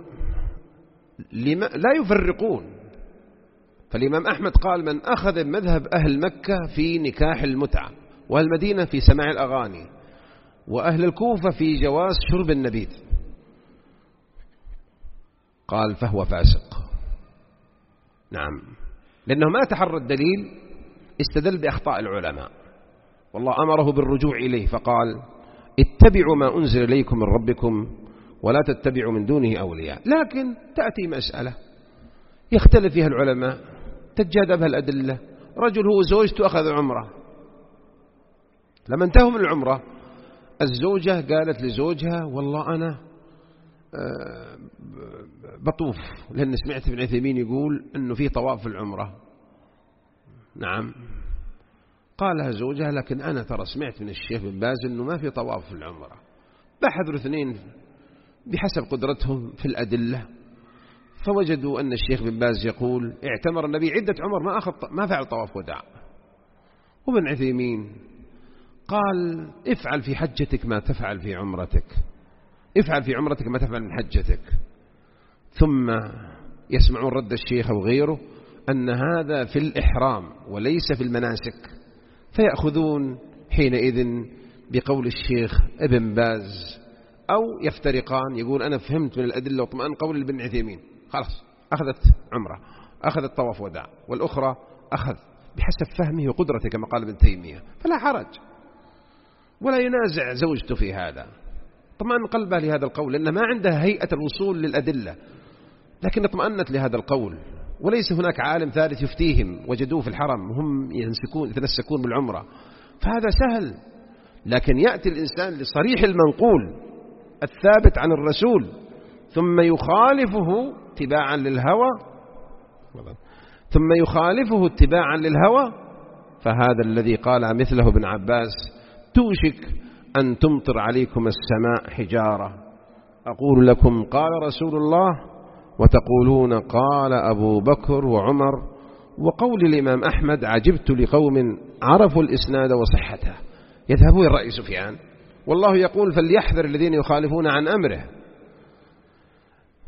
لا يفرقون، فالإمام أحمد قال من أخذ مذهب أهل مكة في نكاح المتعة، وأهل المدينة في سماع الأغاني، وأهل الكوفة في جواز شرب النبيذ، قال فهو فاسق. نعم، لأنه ما تحرى الدليل، استدل بأخطاء العلماء، والله أمره بالرجوع إليه فقال اتبعوا ما أنزل إليكم من ربكم ولا تتبعوا من دونه أولياء. لكن تأتي مسألة يختلف فيها العلماء تتجاذبها الأدلة، رجل هو زوجته أخذ عمره، لما انتهوا من العمرة الزوجة قالت لزوجها والله أنا بطوف، لأن سمعت ابن عثيمين يقول أنه في طواف في العمرة. نعم، قالها زوجها لكن أنا ترى سمعت من الشيخ بن باز أنه ما في طواف في العمرة. بحثوا الاثنين بحسب قدرتهم في الأدلة، فوجدوا أن الشيخ بن باز يقول اعتمر النبي عدة عمر ما أخذ ما فعل طواف وداع، وابن عثيمين قال افعل في حجتك ما تفعل في عمرتك، افعل في عمرتك ما تفعل من حجتك. ثم يسمعون رد الشيخ وغيره أن هذا في الإحرام وليس في المناسك، فيأخذون حينئذ بقول الشيخ ابن باز، أو يفترقان، يقول أنا فهمت من الأدلة وطمأن قول ابن عثيمين، خلاص أخذت عمرة أخذت طواف وداع، والأخرى أخذ بحسب فهمه وقدرته كما قال ابن تيمية، فلا حرج، ولا ينازع زوجته في هذا، طمأن قلبها لهذا القول لأن ما عندها هيئة الوصول للأدلة، لكن اطمأنت لهذا القول، وليس هناك عالم ثالث يفتيهم، وجدوه في الحرم هم ينسكون يتنسكون بالعمرة، فهذا سهل. لكن يأتي الإنسان لصريح المنقول الثابت عن الرسول ثم يخالفه اتباعا للهوى ثم يخالفه اتباعا للهوى فهذا الذي قال مثله ابن عباس توشك أن تمطر عليكم السماء حجارة، أقول لكم قال رسول الله وتقولون قال أبو بكر وعمر. وقول الإمام أحمد عجبت لقوم عرفوا الإسناد وصحته، يذهبون الرأي سفيان، والله يقول فليحذر الذين يخالفون عن أمره.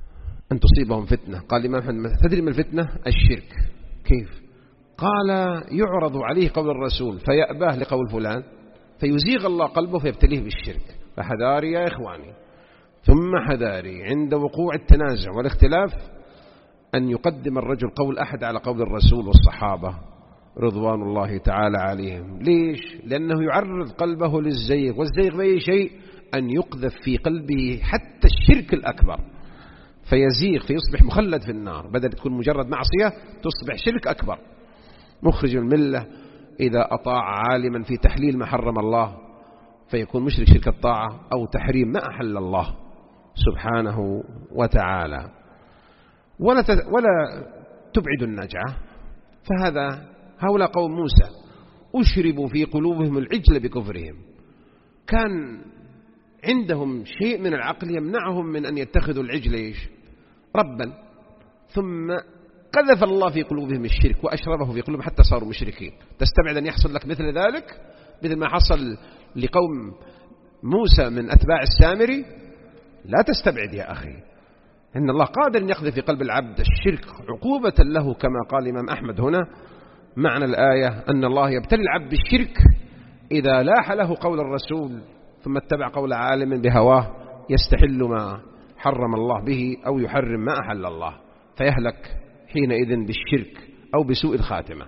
أن تصيبهم فتنة. قال الإمام أحمد تدري ما الفتنة؟ الشرك. كيف؟ قال يعرض عليه قول الرسول فيأباه لقول فلان فيزيغ الله قلبه فيبتليه بالشرك. فحذاري يا إخواني ثم حذاري عند وقوع التنازع والاختلاف أن يقدم الرجل قول أحد على قول الرسول والصحابة رضوان الله تعالى عليهم. ليش؟ لأنه يعرض قلبه للزيغ، والزيغ بأي شيء أن يقذف في قلبه حتى الشرك الأكبر فيزيغ فيصبح مخلد في النار، بدل تكون مجرد معصية تصبح شرك أكبر مخرج الملة. إذا أطاع عالما في تحليل ما حرم الله فيكون مشرك شرك الطاعة أو تحريم ما أحل الله سبحانه وتعالى. ولا ولا تبعد النجعة. فهذا هؤلاء قوم موسى أشربوا في قلوبهم العجل بكفرهم، كان عندهم شيء من العقل يمنعهم من أن يتخذوا العجل إيش؟ ربا، ثم قذف الله في قلوبهم الشرك وأشربه في قلوبهم حتى صاروا مشركين. تستبعد أن يحصل لك مثل ذلك مثل ما حصل لقوم موسى من أتباع السامري؟ لا تستبعد يا أخي، إن الله قادر أن يقذف في قلب العبد الشرك عقوبة له، كما قال الإمام أحمد هنا معنى الآية أن الله يبتلي العبد بالشرك إذا لاح له قول الرسول ثم اتبع قول عالم بهواه يستحل ما حرم الله به أو يحرم ما أحل الله، فيهلك حينئذ بالشرك أو بسوء الخاتمة.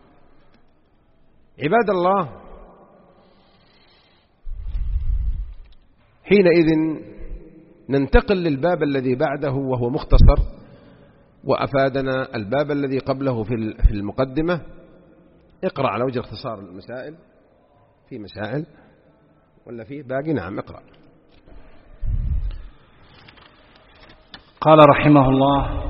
عباد الله، حينئذ ننتقل للباب الذي بعده وهو مختصر، وأفادنا الباب الذي قبله في المقدمة. اقرأ على وجه اختصار المسائل. في مسائل ولا في باقي؟ نعم اقرأ. قال رحمه الله: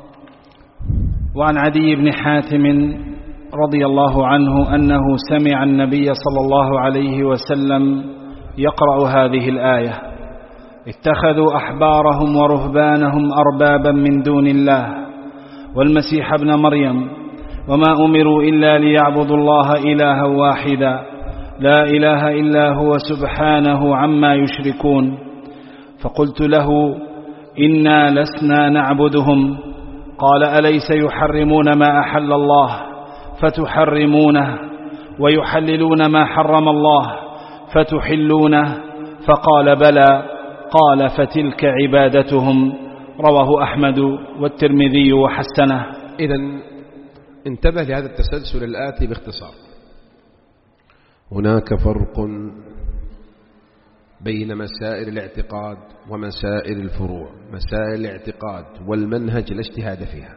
وعن عدي بن حاتم رضي الله عنه أنه سمع النبي صلى الله عليه وسلم يقرأ هذه الآية: اتخذوا أحبارهم ورهبانهم أربابا من دون الله والمسيح ابن مريم وما أمروا إلا ليعبدوا الله إلها واحدا لا إله إلا هو سبحانه عما يشركون. فقلت له: إنا لسنا نعبدهم. قال: أليس يحرمون ما أحل الله فتحرمونه ويحللون ما حرم الله فتحلونه؟ فقال: بلى. قال: فتلك عبادتهم. رواه أحمد والترمذي وحسنه. إذن انتبه لهذا التسلسل الآتي باختصار. هناك فرق بين مسائل الاعتقاد ومسائل الفروع. مسائل الاعتقاد والمنهج لا اجتهاد فيها،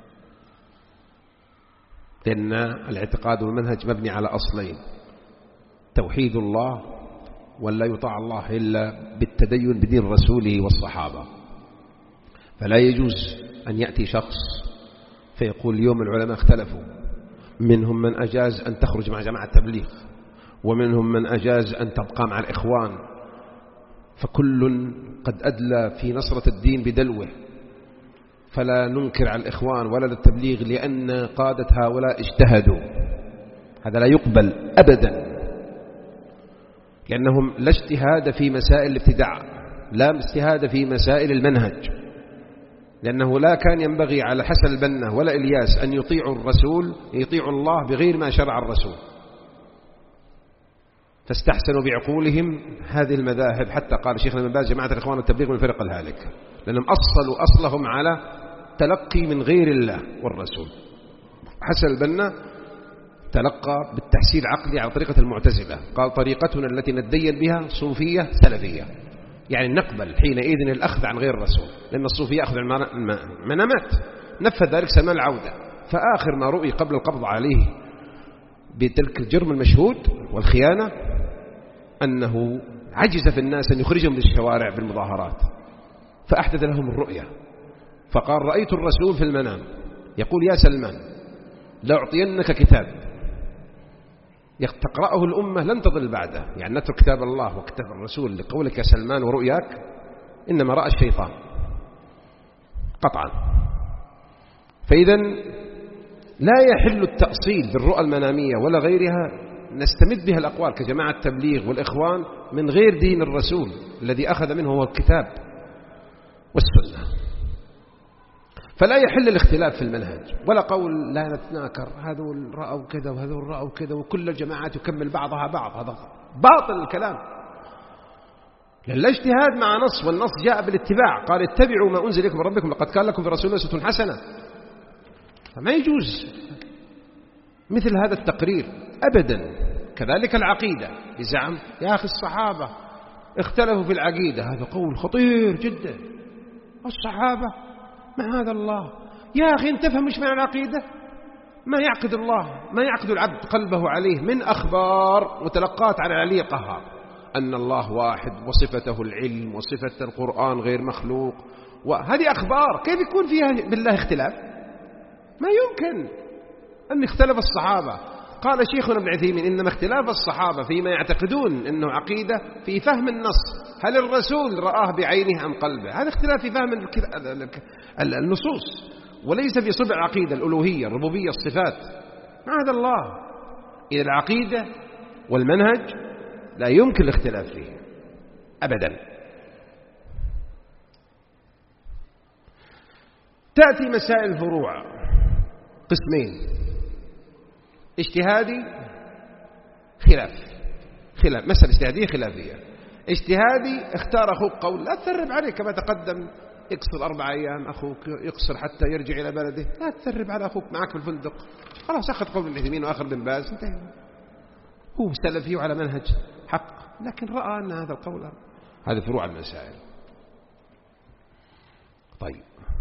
لأن الاعتقاد والمنهج مبني على أصلين: توحيد الله، ولا يطاع الله إلا بالتدين بدين رسوله والصحابة. فلا يجوز أن يأتي شخص فيقول اليوم العلماء اختلفوا، منهم من أجاز أن تخرج مع جماعة التبليغ، ومنهم من أجاز أن تبقى مع الإخوان، فكل قد أدلى في نصرة الدين بدلوه، فلا ننكر على الإخوان ولا للتبليغ لأن قادة هؤلاء اجتهدوا. هذا لا يقبل أبدا، لأنهم لا اجتهاد في مسائل الابتداع، لا اجتهاد في مسائل المنهج، لأنه لا كان ينبغي على حسن البنا ولا إلياس أن يطيعوا الرسول يطيعوا الله بغير ما شرع الرسول، فاستحسنوا بعقولهم هذه المذاهب، حتى قال شيخنا ابن باز: جماعة الإخوان والتبليغ من الفرق الهالكة، لأنهم أصلوا أصلهم على تلقي من غير الله والرسول. حسن البنا تلقى بالتحسين العقلي على طريقة المعتزلة، قال: طريقتنا التي ندين بها صوفية سلفية، يعني نقبل حينئذ الأخذ عن غير الرسول، لأن الصوفية أخذ عن المنامات. نفذ ذلك سلمان العودة، فآخر ما رؤي قبل القبض عليه بتلك الجرم المشهود والخيانة أنه عجز في الناس أن يخرجهم للشوارع بالمظاهرات، فأحدث لهم الرؤية، فقال: رأيت الرسول في المنام يقول: يا سلمان لأعطينك كتاب تقرأه الأمة لن تضل بعده، يعني نترك كتاب الله وكتاب الرسول لقولك يا سلمان ورؤياك، إنما رأى الشيطان قطعا. فإذا لا يحل التأصيل بالرؤى المنامية ولا غيرها نستمد بها الأقوال كجماعة التبليغ والإخوان من غير دين الرسول الذي أخذ منه هو الكتاب والسنة. فلا يحل الاختلاف في المنهج، ولا قول لا نتناكر هذول رأوا كذا وهذول رأوا كذا وكل الجماعات يكمل بعضها بعض، هذا باطل الكلام. الاجتهاد مع نص، والنص جاء بالاتباع، قال اتبعوا ما أنزل إليكم من ربكم لقد كان لكم في رسول الله أسوة حسنة. فما يجوز مثل هذا التقرير أبدا. كذلك العقيدة، بزعم يا أخي الصحابة اختلفوا في العقيدة، هذا قول خطير جدا. الصحابة ما هذا الله، يا أخي انت فهم ايش معنى العقيدة؟ ما يعقد الله، ما يعقد العبد قلبه عليه من أخبار متلقات عن العلي القهار أن الله واحد، وصفته العلم، وصفة القرآن غير مخلوق، وهذه أخبار كيف يكون فيها بالله اختلاف؟ ما يمكن أن يختلف الصحابة. قال شيخنا ابن عثيمين إنما اختلاف الصحابة فيما يعتقدون أنه عقيدة في فهم النص، هل الرسول رآه بعينه أم قلبه؟ هذا اختلاف في فهم النصوص، وليس في صبع عقيدة الألوهية الربوبية الصفات. هذا الله. إذا العقيدة والمنهج لا يمكن الاختلاف فيه أبدا. تأتي مسائل الفروع قسمين: اجتهادي خلاف خلاف مسألة اجتهادية خلافية. اجتهادي اختار أخوك قول لا تثرب عليه، كما تقدم يقصر أربع أيام أخوك يقصر حتى يرجع إلى بلده، لا تثرب على أخوك معك في الفندق، خلاص أخذ قول ابن عثيمين وآخر بن باز انتهى، هو سلفي على منهج حق، لكن رأى أن هذا القول. هذه فروع المسائل. طيب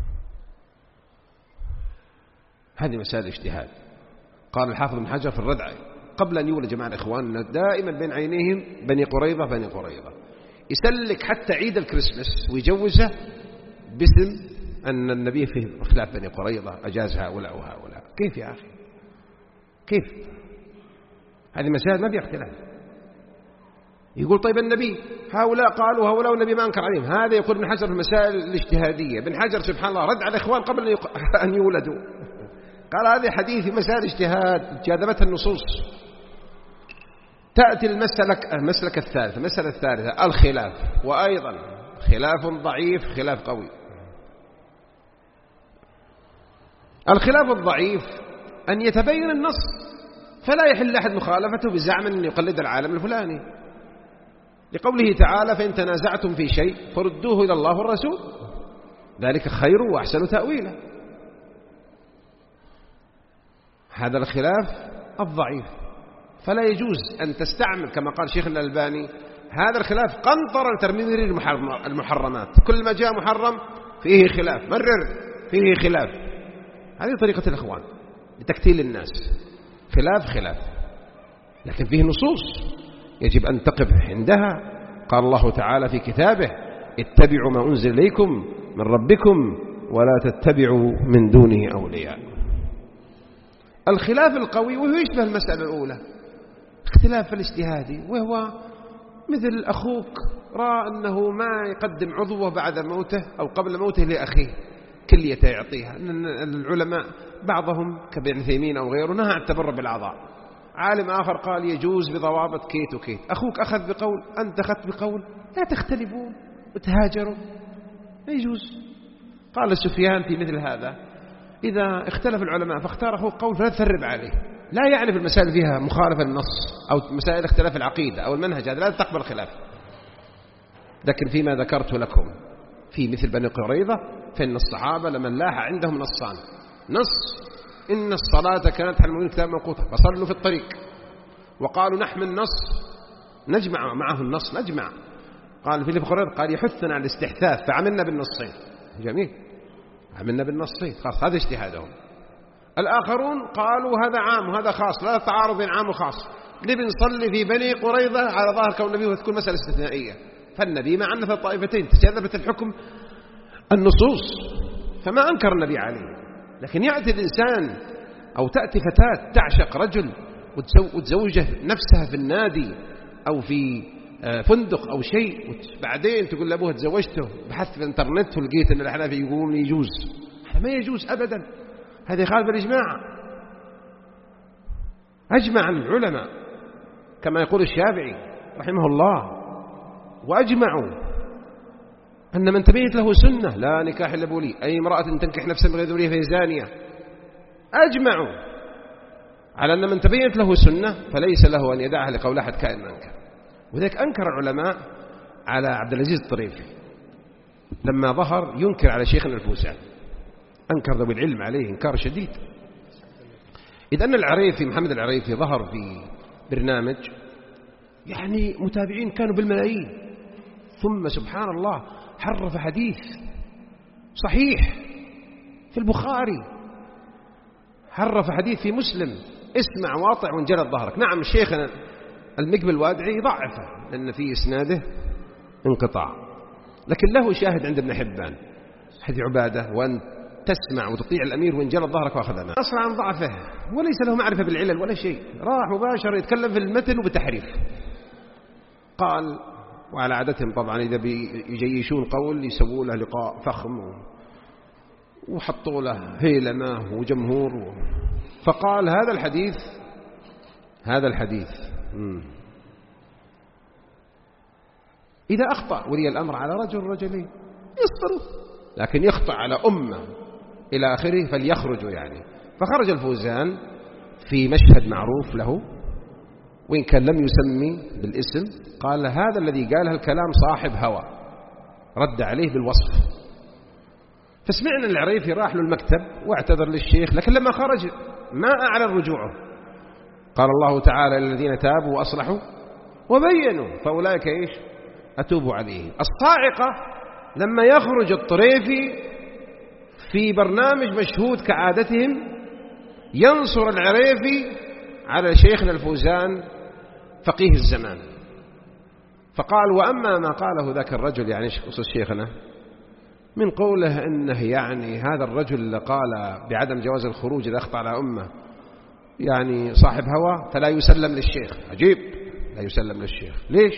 هذه مسائل اجتهاد. قال الحافظ بن حجر في الردع قبل أن يولد جماعة الإخوان دائما بين عينيهم بني قريظة بني قريظة، يسلك حتى عيد الكريسماس ويجوزه باسم أن النبي في خلاف بني قريظة أجاز هؤلاء وهؤلاء. كيف يا أخي؟ كيف؟ هذه مسائل ما فيها اختلاف. يقول طيب النبي هؤلاء قالوا هؤلاء والنبي ما أنكر عليهم، هذا يقول ابن حجر في المسائل الاجتهادية. ابن حجر سبحان الله رد على الإخوان قبل أن يولدوا، قال هذه حديث في مسائل اجتهاد جاذبتها النصوص. تأتي المسلك المسلك الثالث المسألة الثالثة الخلاف، وأيضا خلاف ضعيف خلاف قوي. الخلاف الضعيف أن يتبين النص فلا يحل أحد مخالفته بزعم أن يقلد العالم الفلاني، لقوله تعالى فإن تنازعتم في شيء فردوه إلى الله والرسول ذلك خير وأحسن تأويلا. هذا الخلاف الضعيف، فلا يجوز أن تستعمل كما قال شيخ الألباني هذا الخلاف قنطرة ترميم المحرمات، كل ما جاء محرم فيه خلاف، مرر فيه خلاف. هذه طريقة الإخوان لتكتيل الناس، خلاف خلاف، لكن فيه نصوص يجب أن تقف عندها. قال الله تعالى في كتابه اتبعوا ما أنزل إليكم من ربكم ولا تتبعوا من دونه أولياء. الخلاف القوي وهو يشبه المسألة الأولى، اختلاف الاجتهادي، وهو مثل أخوك رأى أنه ما يقدم عضوه بعد موته أو قبل موته لأخيه كلية يعطيها. العلماء بعضهم كابن عثيمين أو غيره نهى عن التبرع بالأعضاء، عالم آخر قال يجوز بضوابط كيت وكيت. أخوك أخذ بقول أنت أخذت بقول، لا تختلفون وتهاجروا، لا يجوز. قال سفيان في مثل هذا إذا اختلف العلماء فاختار أخوك قول فلا تثرب عليه، لا يعني في المسائل فيها مخالفة النص أو مسائل اختلاف العقيدة أو المنهج هذا لا تقبل خلاف. لكن فيما ذكرت لكم في مثل بني قريظة فإن الصحابة لمن لاح عندهم نصان: نص إن الصلاة كانت على المؤمنين كتابا موقوتا فصلوا في الطريق، وقالوا نحمل النص نجمع معه النص نجمع. قال في بني قريظة قال يحثنا على الاستحثاث فعملنا بالنصين. جميل، عملنا بالنصين، خلاص هذا اجتهادهم. الآخرون قالوا هذا عام وهذا خاص، لا تعارض بين عام وخاص، نبي نصلي في بني قريظة على ظاهر كون النبي وتكون مسألة استثنائية، فالنبي ما عنف الطائفتين تجاذبت الحكم النصوص فما أنكر النبي عليه. لكن يأتي الإنسان أو تأتي فتاة تعشق رجل وتزوجه نفسها في النادي أو في فندق أو شيء، بعدين تقول لأبوها تزوجته، بحث في الانترنت ولقيت أن الأحناف يقولون يجوز. ما يجوز أبدا، هذا يخالف الإجماع. أجمع العلماء كما يقول الشافعي رحمه الله، وأجمعوا أن من تبينت له سنة لا نكاح إلا بولي، أي امرأة تنكح نفسها بغير ولي فهي زانية. أجمعوا على أن من تبينت له سنة فليس له أن يدعها لقول أحد كائن من أنكر. وذلك أنكر العلماء على عبد العزيز الطريفي لما ظهر ينكر على شيخنا الفوزان، أنكر ذوي العلم عليه إنكار شديد. إذ أن العريفي محمد العريفي ظهر في برنامج يعني متابعين كانوا بالملايين، ثم سبحان الله حرف حديث صحيح في البخاري، حرف حديث في مسلم، اسمع واطع وانجلد ظهرك. نعم شيخنا المقبل الوادعي ضعفه لأن في إسناده انقطاع، لكن له شاهد عند ابن حبان حديث عبادة وأن تسمع وتطيع الأمير وانجلد ظهرك وأخذ ما أصلا عن ضعفه، وليس له معرفة بالعلل ولا شيء، راح مباشرة يتكلم في المتن وبتحريف. قال وعلى عادتهم طبعا إذا بيجيشون قول يسووا له لقاء فخم وحطوا له هيلمة وجمهور، فقال هذا الحديث هذا الحديث إذا أخطأ ولي الأمر على رجل رجلين يصبروا، لكن يخطأ على أمة إلى آخره فليخرجوا يعني. فخرج الفوزان في مشهد معروف له وإن كان لم يسمي بالاسم، قال هذا الذي قاله الكلام صاحب هوى، رد عليه بالوصف. فسمعنا العريفي راح له المكتب واعتذر للشيخ، لكن لما خرج ما أعلن رجوعه. قال الله تعالى الذين تابوا وأصلحوا وبينوا فأولئك إيش أتوب عليه. الصاعقة لما يخرج الطريفي في برنامج مشهود كعادتهم ينصر العريفي على شيخنا الفوزان فقيه الزمان، فقال وأما ما قاله ذاك الرجل يعني خصوص شيخنا من قوله أنه يعني هذا الرجل اللي قال بعدم جواز الخروج إذا أخطأ على أمة يعني صاحب هوى فلا يسلم للشيخ. عجيب، لا يسلم للشيخ ليش؟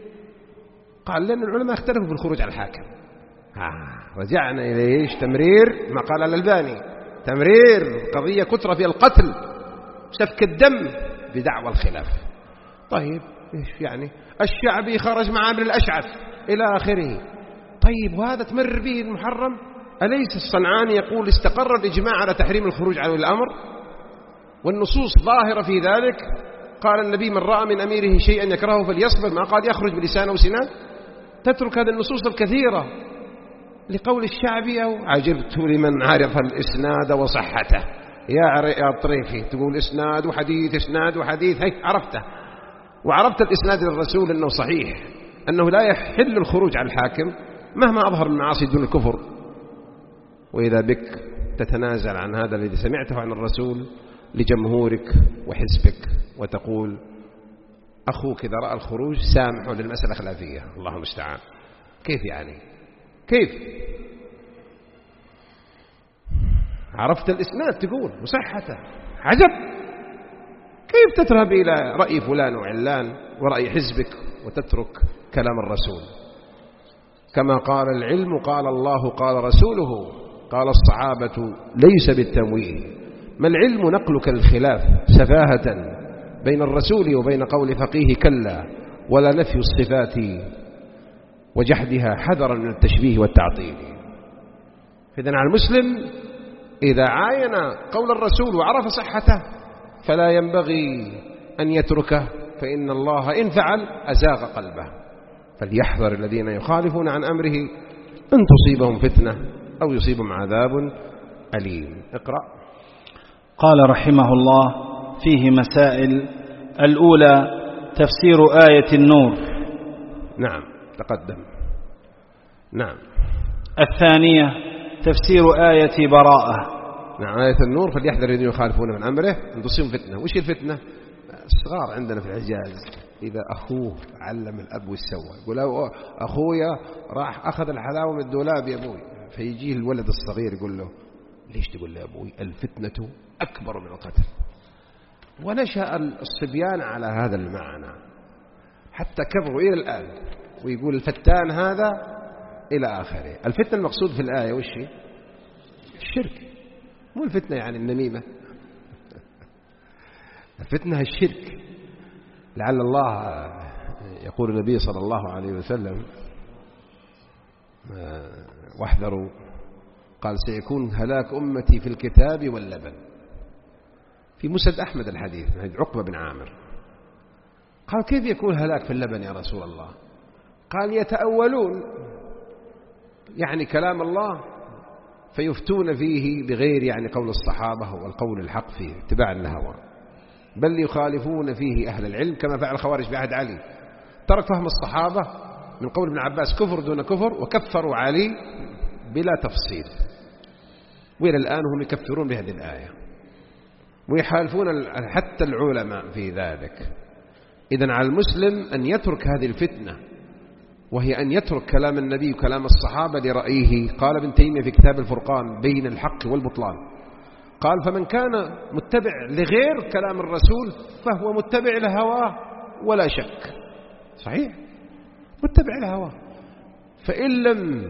قال لأن العلماء اختلفوا في الخروج على الحاكم. آه رجعنا إلى إيش؟ تمرير ما قال الألباني، تمرير قضية كثر في القتل سفك الدم بدعوى الخلاف. طيب إيش يعني الشعبي خرج مع عامر الأشعث إلى آخره. طيب وهذا تمر به المحرم؟ أليس الصنعاني يقول استقر الإجماع على تحريم الخروج على الأمر والنصوص ظاهرة في ذلك؟ قال النبي من رأى من أميره شيئا يكرهه فليصبر، ما قال يخرج بلسانه وسنان. تترك هذه النصوص الكثيرة لقول الشعبي أو عجبت لمن عرف الإسناد وصحته. يا طريفي تقول إسناد وحديث إسناد وحديث، هي عرفته وعرفت الإسناد للرسول أنه صحيح أنه لا يحل الخروج على الحاكم مهما أظهر المعاصي دون الكفر، وإذا بك تتنازل عن هذا الذي سمعته عن الرسول لجمهورك وحزبك وتقول أخوك إذا رأى الخروج سامحه للمسألة خلافية. الله المستعان. كيف يعني؟ كيف؟ عرفت الإسناد تقول وصحته، عجب. كيف تذهب إلى رأي فلان وعلان ورأي حزبك وتترك كلام الرسول؟ كما قال العلم قال الله قال رسوله قال الصحابة ليس بالتمويه، ما العلم نقلك الخلاف سفاهة بين الرسول وبين قول فقيه كلا، ولا نفي الصفات وجحدها حذرا من التشبيه والتعطيل. إذن على المسلم إذا عاين قول الرسول وعرف صحته فلا ينبغي أن يتركه، فإن الله إن فعل أزاغ قلبه. فليحذر الذين يخالفون عن أمره أن تصيبهم فتنة أو يصيبهم عذاب أليم. اقرأ. قال رحمه الله فيه مسائل. الأولى تفسير آية النور. نعم تقدم. نعم. الثانية تفسير آية براءة. نعم آية النور فليحذر الذين يخالفون من أمره أن تصيبهم فتنة. وش الفتنة؟ الصغار عندنا في الحجاز إذا أخوه علم الأب والسوى يقول أخويا راح أخذ الحلاوة من الدولاب يا أبوي، فيجيه الولد الصغير يقول له ليش تقول له يا أبوي؟ الفتنة أكبر من القتل. ونشأ الصبيان على هذا المعنى حتى كبروا إلى الآن ويقول الفتان هذا إلى آخره. الفتنة المقصود في الآية وش هي؟ الشرك، مو الفتنة يعني النميمة. الفتنة الشرك. لعل الله يقول النبي صلى الله عليه وسلم واحذروا، قال سيكون هلاك أمتي في الكتاب واللبن. في مسند أحمد الحديث عقبة بن عامر قال كيف يكون هلاك في اللبن يا رسول الله؟ قال يتأولون يعني كلام الله فيفتون فيه بغير يعني قول الصحابة والقول الحق فيه اتباع الهوى، بل يخالفون فيه أهل العلم كما فعل الخوارج بعهد علي، ترك فهم الصحابة من قول ابن عباس كفر دون كفر وكفروا علي بلا تفصيل، وإلى الآن هم يكفرون بهذه الآية ويحالفون حتى العلماء في ذلك. إذن على المسلم أن يترك هذه الفتنة، وهي أن يترك كلام النبي وكلام الصحابة لرأيه. قال ابن تيمية في كتاب الفرقان بين الحق والبطلان، قال فمن كان متبع لغير كلام الرسول فهو متبع لهواه ولا شك، صحيح متبع لهواه، فإن لم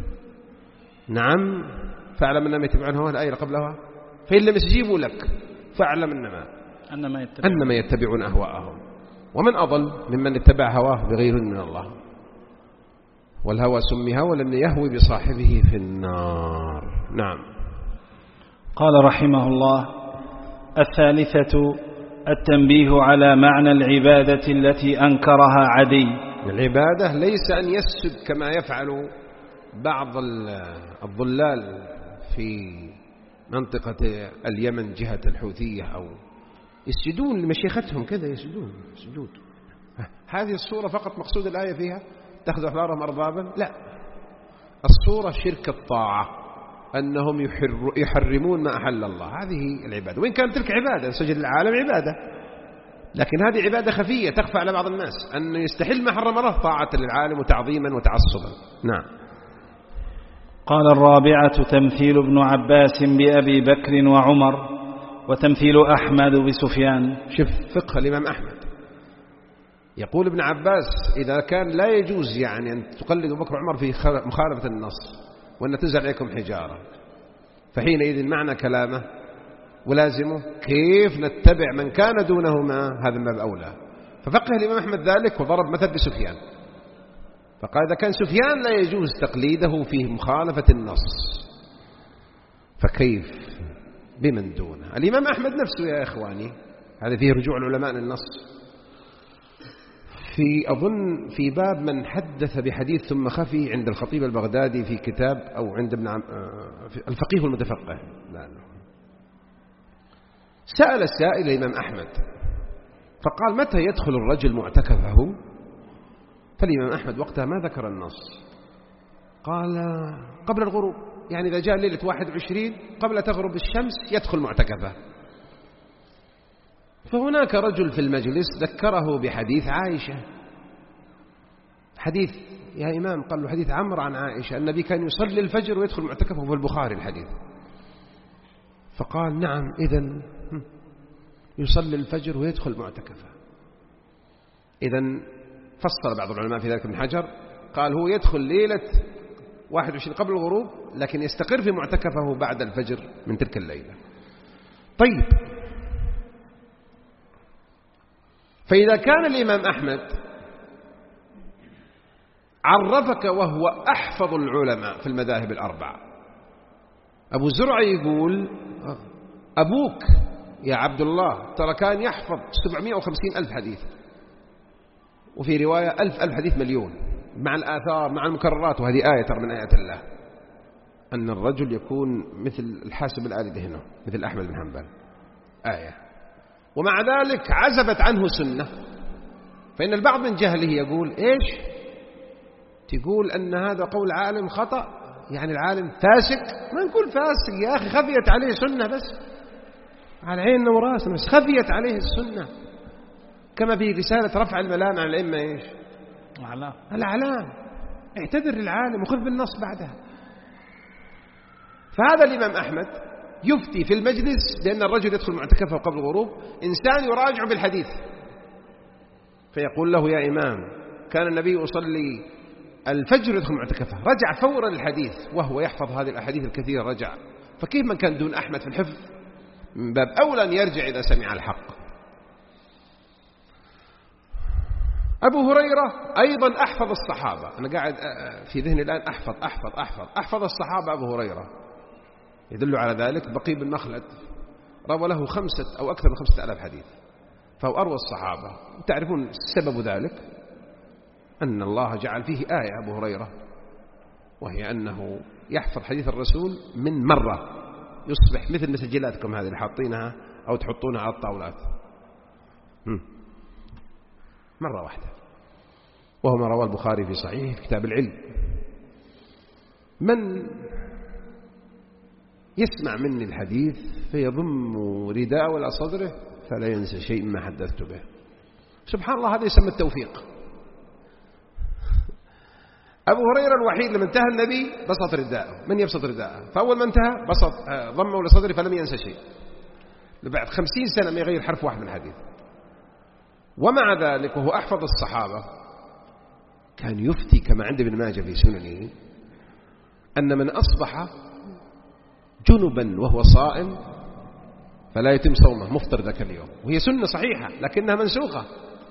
نعم فاعلم أنما يتبعون هواه، الآية قبلها فإن لم يستجيبوا لك فاعلم أنما أنما يتبعون, أنما يتبعون أهواءهم، ومن أضل ممن اتبع هواه بغير من الله، والهوى سمي هوى لم يهوي بصاحبه في النار. نعم. قال رحمه الله: الثالثة التنبيه على معنى العبادة التي أنكرها عدي. العبادة ليس أن يسجد كما يفعل بعض الضلال في منطقة اليمن جهة الحوثية، أو يسجدون لمشيختهم كذا، يسجدون سجود. هذه الصورة فقط مقصود الآية فيها تأخذ أحبارهم أربابا؟ لا، الصورة شرك الطاعة، أنهم يحر يحرمون ما أحل الله، هذه العبادة، وإن كانت تلك عبادة سجد العالم عبادة، لكن هذه عبادة خفية تخفى على بعض الناس، أن يستحل ما حرم الله طاعة للعالم وتعظيما وتعصبا. نعم. قال الرابعة تمثيل ابن عباس بأبي بكر وعمر، وتمثيل أحمد بسفيان. شوف فقه الإمام أحمد، يقول ابن عباس إذا كان لا يجوز يعني أن تقلدوا بكر وعمر في مخالفة النص وأن تنزل عليكم حجارة، فحينئذ معنى كلامه ولازمه كيف نتبع من كان دونهما، هذا ما بأولى. ففقه الإمام أحمد ذلك وضرب مثل بسفيان، فقال إذا كان سفيان لا يجوز تقليده في مخالفة النص فكيف بمن دونه. الإمام أحمد نفسه يا إخواني، هذا فيه رجوع العلماء للنص، في أظن في باب من حدث بحديث ثم خفي عند الخطيب البغدادي في كتاب، أو عند ابن عم الفقيه المتفقه، لا لا. سأل السائل الإمام أحمد فقال متى يدخل الرجل معتكفه؟ فالإمام أحمد وقتها ما ذكر النص، قال قبل الغروب، يعني إذا جاء ليلة واحد وعشرين قبل تغرب الشمس يدخل معتكفه. فهناك رجل في المجلس ذكره بحديث عائشة، حديث يا إمام، قال له حديث عمرو عن عائشة النبي كان يصلي الفجر ويدخل معتكفه في البخاري الحديث. فقال نعم إذن يصلي الفجر ويدخل معتكفه. إذن فصل بعض العلماء في ذلك ابن حجر، قال هو يدخل ليلة واحد وعشرين قبل الغروب، لكن يستقر في معتكفه بعد الفجر من تلك الليلة. طيب، فإذا كان الإمام أحمد عرفك وهو أحفظ العلماء في المذاهب الأربعة، أبو زرع يقول أبوك يا عبد الله ترى كان يحفظ سبعمائة وخمسين ألف حديث، وفي رواية ألف ألف حديث مليون، مع الآثار مع المكررات، وهذه آية ترى من آيات الله أن الرجل يكون مثل الحاسب الآلي دهنه، مثل أحمد بن حنبل، آية. ومع ذلك عزبت عنه سنة، فإن البعض من جهله يقول إيش؟ تقول أن هذا قول عالم خطأ، يعني العالم فاسق. ما نقول فاسق يا أخي، خفيت عليه سنة بس، على عيننا وراسنا، بس خفيت عليه السنة، كما في رسالة رفع الملام عن الأئمة إيش؟ الأعلام. الأعلام، اعتذر للعالم وخذ بالنص بعدها. فهذا الإمام أحمد يفتي في المجلس بأن الرجل يدخل معتكفه قبل الغروب، إنسان يراجع بالحديث فيقول له يا إمام كان النبي يصلي الفجر يدخل معتكفه، رجع فورا الحديث وهو يحفظ هذه الأحاديث الكثيرة، رجع. فكيف من كان دون أحمد في الحفظ؟ من باب أولى أن يرجع إذا سمع الحق. أبو هريرة أيضا أحفظ الصحابة. أنا قاعد في ذهني الآن أحفظ أحفظ أحفظ أحفظ الصحابة أبو هريرة، يدل على ذلك بقي بن مخلد روى له خمسة أو أكثر من خمسة آلاف حديث، فهو أروى الصحابة. تعرفون سبب ذلك أن الله جعل فيه آية أبو هريرة، وهي أنه يحفظ حديث الرسول من مرة، يصبح مثل مسجلاتكم هذه اللي حاطينها أو تحطونها على الطاولات، مرة واحدة. وهو ما رواه البخاري في صحيح في كتاب العلم. من يسمع مني الحديث فيضم رداءه إلى صدره فلا ينسى شيء مما حدثت به. سبحان الله، هذا يسمى التوفيق. أبو هريرة الوحيد لما انتهى النبي بسط رداءه. من يبسط رداءه؟ فأول ما انتهى بسط ضمه لصدره فلم ينسى شيء. بعد خمسين سنة ما يغير حرف واحد من الحديث. ومع ذلك وهو أحفظ الصحابة كان يفتي كما عند ابن ماجه في سننه أن من أصبح جنبا وهو صائم فلا يتم صومه، مفطر ذاك اليوم، وهي سنة صحيحة لكنها منسوخة.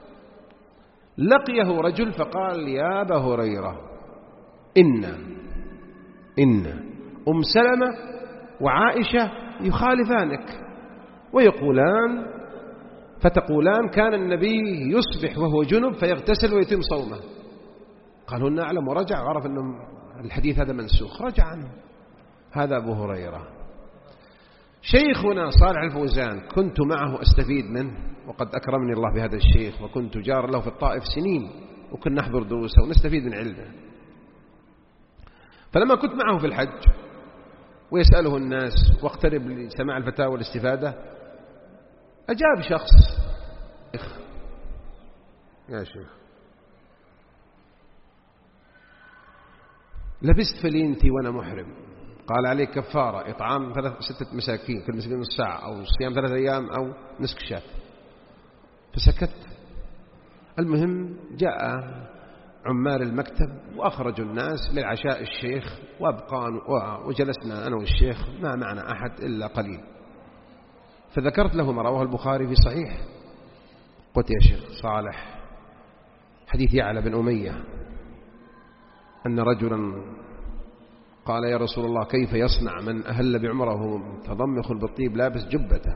لقيه رجل فقال: يا أبا هريرة، إن إن أم سلمة وعائشة يخالفانك ويقولان فتقولان كان النبي يصبح وهو جنب فيغتسل ويتم صومه. قالوا: نعلم. ورجع وعرف أن الحديث هذا منسوخ، رجع عنه. هذا أبو هريرة. شيخنا صالح الفوزان كنت معه أستفيد منه، وقد أكرمني الله بهذا الشيخ، وكنت جار له في الطائف سنين، وكنا نحضر دروسه ونستفيد من علمه. فلما كنت معه في الحج ويسأله الناس واقترب لسماع الفتاوى والاستفادة، أجاب شخص: يا شيخ، لبست فلينتي وأنا محرم، قال عليك كفارة إطعام ثلاث ستة مساكين كل مسكين نص ساعة، أو صيام ثلاثة أيام، أو نسك شاة. فسكت. المهم جاء عمال المكتب وأخرجوا الناس للعشاء الشيخ، وأبقى وجلسنا أنا والشيخ ما معنا أحد إلا قليل. فذكرت له ما رواه البخاري في صحيح. قلت: يا شيخ صالح، حديث يعلى بن أمية أن رجلا قال: يا رسول الله، كيف يصنع من أهل بعمره متضمخ بالطيب لابس جبته؟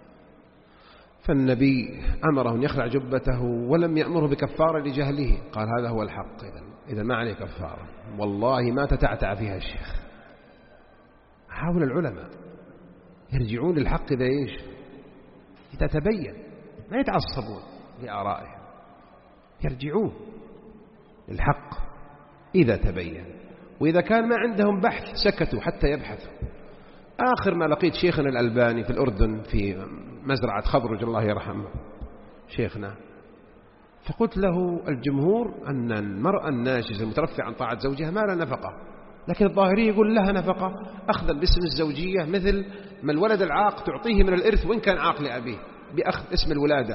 فالنبي أمره أن يخلع جبته ولم يأمره بكفارة لجهله. قال: هذا هو الحق، إذن إذا ما عليه كفارة. والله ما تتعتع فيها الشيخ. حاول العلماء يرجعون للحق إذا إيش إذا تبين، ما يتعصبون لآرائهم، يرجعون للحق إذا تبين. وإذا كان ما عندهم بحث سكتوا حتى يبحثوا. آخر ما لقيت شيخنا الألباني في الأردن في مزرعة خضرج الله يرحمه شيخنا، فقلت له: الجمهور أن المرأة الناشزة المترفعة عن طاعة زوجها ما لها نفقة، لكن الظاهري يقول لها نفقة أخذا باسم الزوجية، مثل ما الولد العاق تعطيه من الإرث وإن كان عاق لأبيه بأخذ اسم الولادة.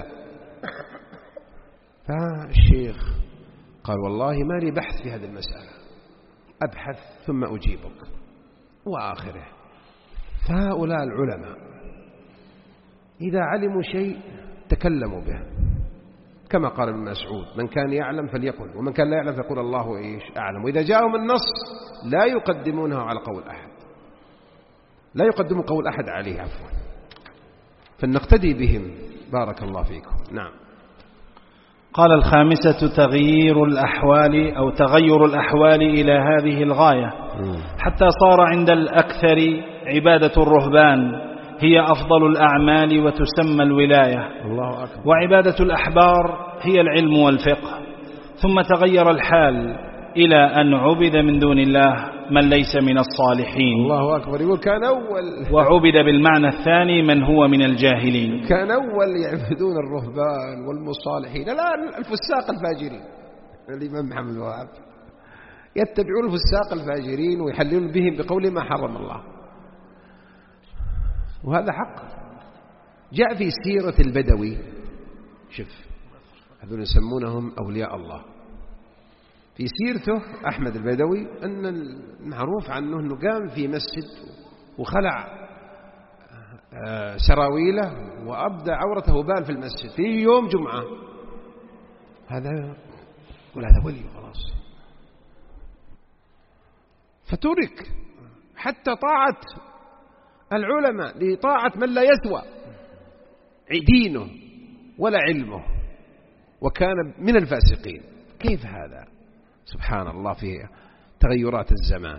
فالشيخ قال: والله ما لي بحث في هذه المسألة، أبحث ثم أجيبك. وآخره. فهؤلاء العلماء إذا علموا شيء تكلموا به، كما قال ابن مسعود: من كان يعلم فليقل، ومن كان لا يعلم فيقول الله إيش أعلم. وإذا جاءهم النص لا يقدمونه على قول أحد، لا يقدموا قول أحد عليه عفوا، فلنقتدي بهم. بارك الله فيكم. نعم. قال: الخامسة تغيير الأحوال أو تغير الأحوال إلى هذه الغاية حتى صار عند الأكثر عبادة الرهبان هي أفضل الأعمال وتسمى الولاية، الله أكبر. وعبادة الأحبار هي العلم والفقه. ثم تغير الحال إلى أن عبد من دون الله من ليس من الصالحين. الله أكبر. يقول كان أول، وعبد بالمعنى الثاني من هو من الجاهلين. كان أول يعبدون الرهبان والمصالحين، الآن الفساق الفاجرين. الإمام محمد وهاب يتبعون الفساق الفاجرين ويحللون بهم بقول ما حرم الله، وهذا حق. جاء في سيرة البدوي، شوف هذول يسمونهم أولياء الله، في سيرته أحمد البدوي أن المعروف عنه أنه قام في مسجد وخلع سراويله وأبدى عورته بال في المسجد في يوم جمعة. هذا ولا هذا ولي خلاص. فترك حتى طاعة العلماء لطاعة من لا يسوى دينه ولا علمه، وكان من الفاسقين. كيف هذا؟ سبحان الله في تغيرات الزمان.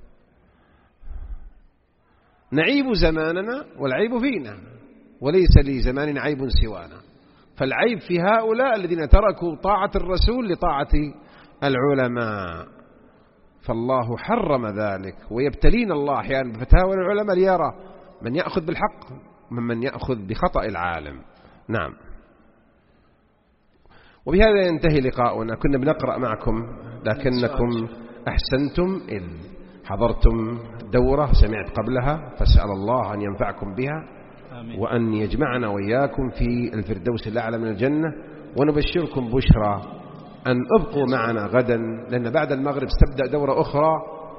نعيب زماننا والعيب فينا، وليس لزماننا عيب سوانا. فالعيب في هؤلاء الذين تركوا طاعة الرسول لطاعة العلماء، فالله حرم ذلك. ويبتلين الله أحيانا بفتاوى العلماء ليرى من يأخذ بالحق ممن يأخذ بخطأ العالم. نعم. وبهذا ينتهي لقاؤنا. كنا بنقرأ معكم لكنكم أحسنتم إذ حضرتم دورة سمعت قبلها، فاسأل الله أن ينفعكم بها وأن يجمعنا وإياكم في الفردوس الأعلى من الجنة. ونبشركم بشرى أن أبقوا معنا غدا، لأن بعد المغرب ستبدأ دورة أخرى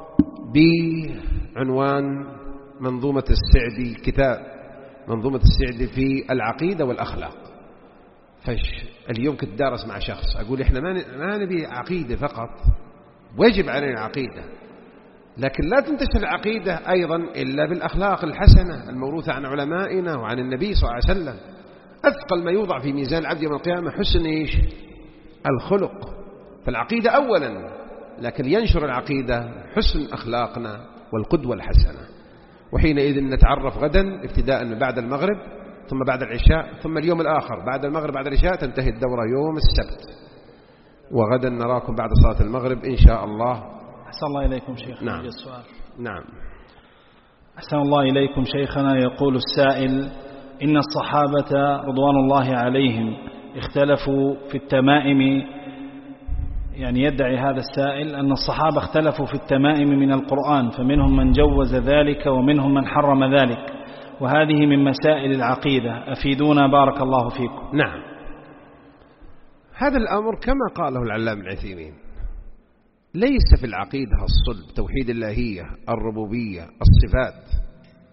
بعنوان منظومة السعدي، كتاب منظومة السعدي في العقيدة والأخلاق. فش اليوم كنت دارس مع شخص أقول إحنا ما نبي عقيدة فقط، ويجب علينا العقيدة، لكن لا تنتشر العقيدة أيضا إلا بالأخلاق الحسنة الموروثة عن علمائنا وعن النبي صلى الله عليه وسلم. أثقل ما يوضع في ميزان العبد يوم القيامة حسن إيش؟ الخلق. فالعقيدة أولا، لكن ينشر العقيدة حسن أخلاقنا والقدوة الحسنة. وحينئذ نتعرف غدا ابتداء من بعد المغرب ثم بعد العشاء ثم اليوم الآخر بعد المغرب بعد العشاء تنتهي الدورة يوم السبت. وغدا نراكم بعد صلاة المغرب إن شاء الله. أحسن الله إليكم شيخنا. نعم. السؤال. نعم. أحسن الله إليكم شيخنا. يقول السائل: إن الصحابة رضوان الله عليهم اختلفوا في التمائم، يعني يدعي هذا السائل أن الصحابة اختلفوا في التمائم من القرآن، فمنهم من جوز ذلك ومنهم من حرم ذلك، وهذه من مسائل العقيدة، أفيدونا بارك الله فيكم. نعم. هذا الأمر كما قاله العلامة العثيمين، ليس في العقيدة الصلب توحيد اللهية الربوبية الصفات،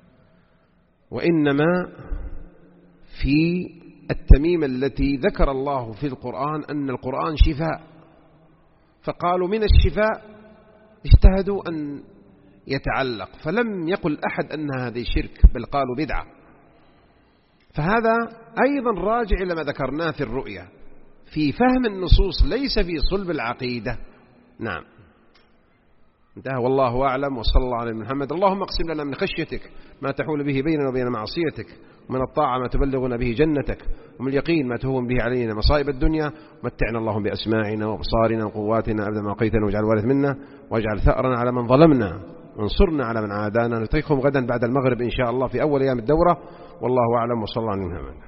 وإنما في التميمة التي ذكر الله في القرآن أن القرآن شفاء، فقالوا من الشفاء اجتهدوا أن يتعلق، فلم يقل أحد أن هذه شرك بل قالوا بدعة. فهذا أيضا راجع إلى ما ذكرناه في الرؤية في فهم النصوص، ليس في صلب العقيدة. نعم. انتهى والله أعلم، وصلى الله على محمد. اللهم اقسم لنا من خشيتك ما تحول به بيننا وبين معصيتك، ومن الطاعة ما تبلغنا به جنتك، ومن اليقين ما تهون به علينا مصائب الدنيا، متعنا اللهم بأسماعنا وبصارنا وقواتنا أبدا ما بقيتنا، واجعل الوارث منا، واجعل ثأرنا على من ظلمنا، وانصرنا على من عادانا. نلتقيكم غدا بعد المغرب إن شاء الله في أول أيام الدورة، والله أعلم، وصلى الله على محمد.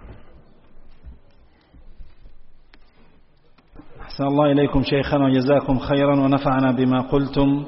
أحسن الله إليكم شيخنا وجزاكم خيرا ونفعنا بما قلتم.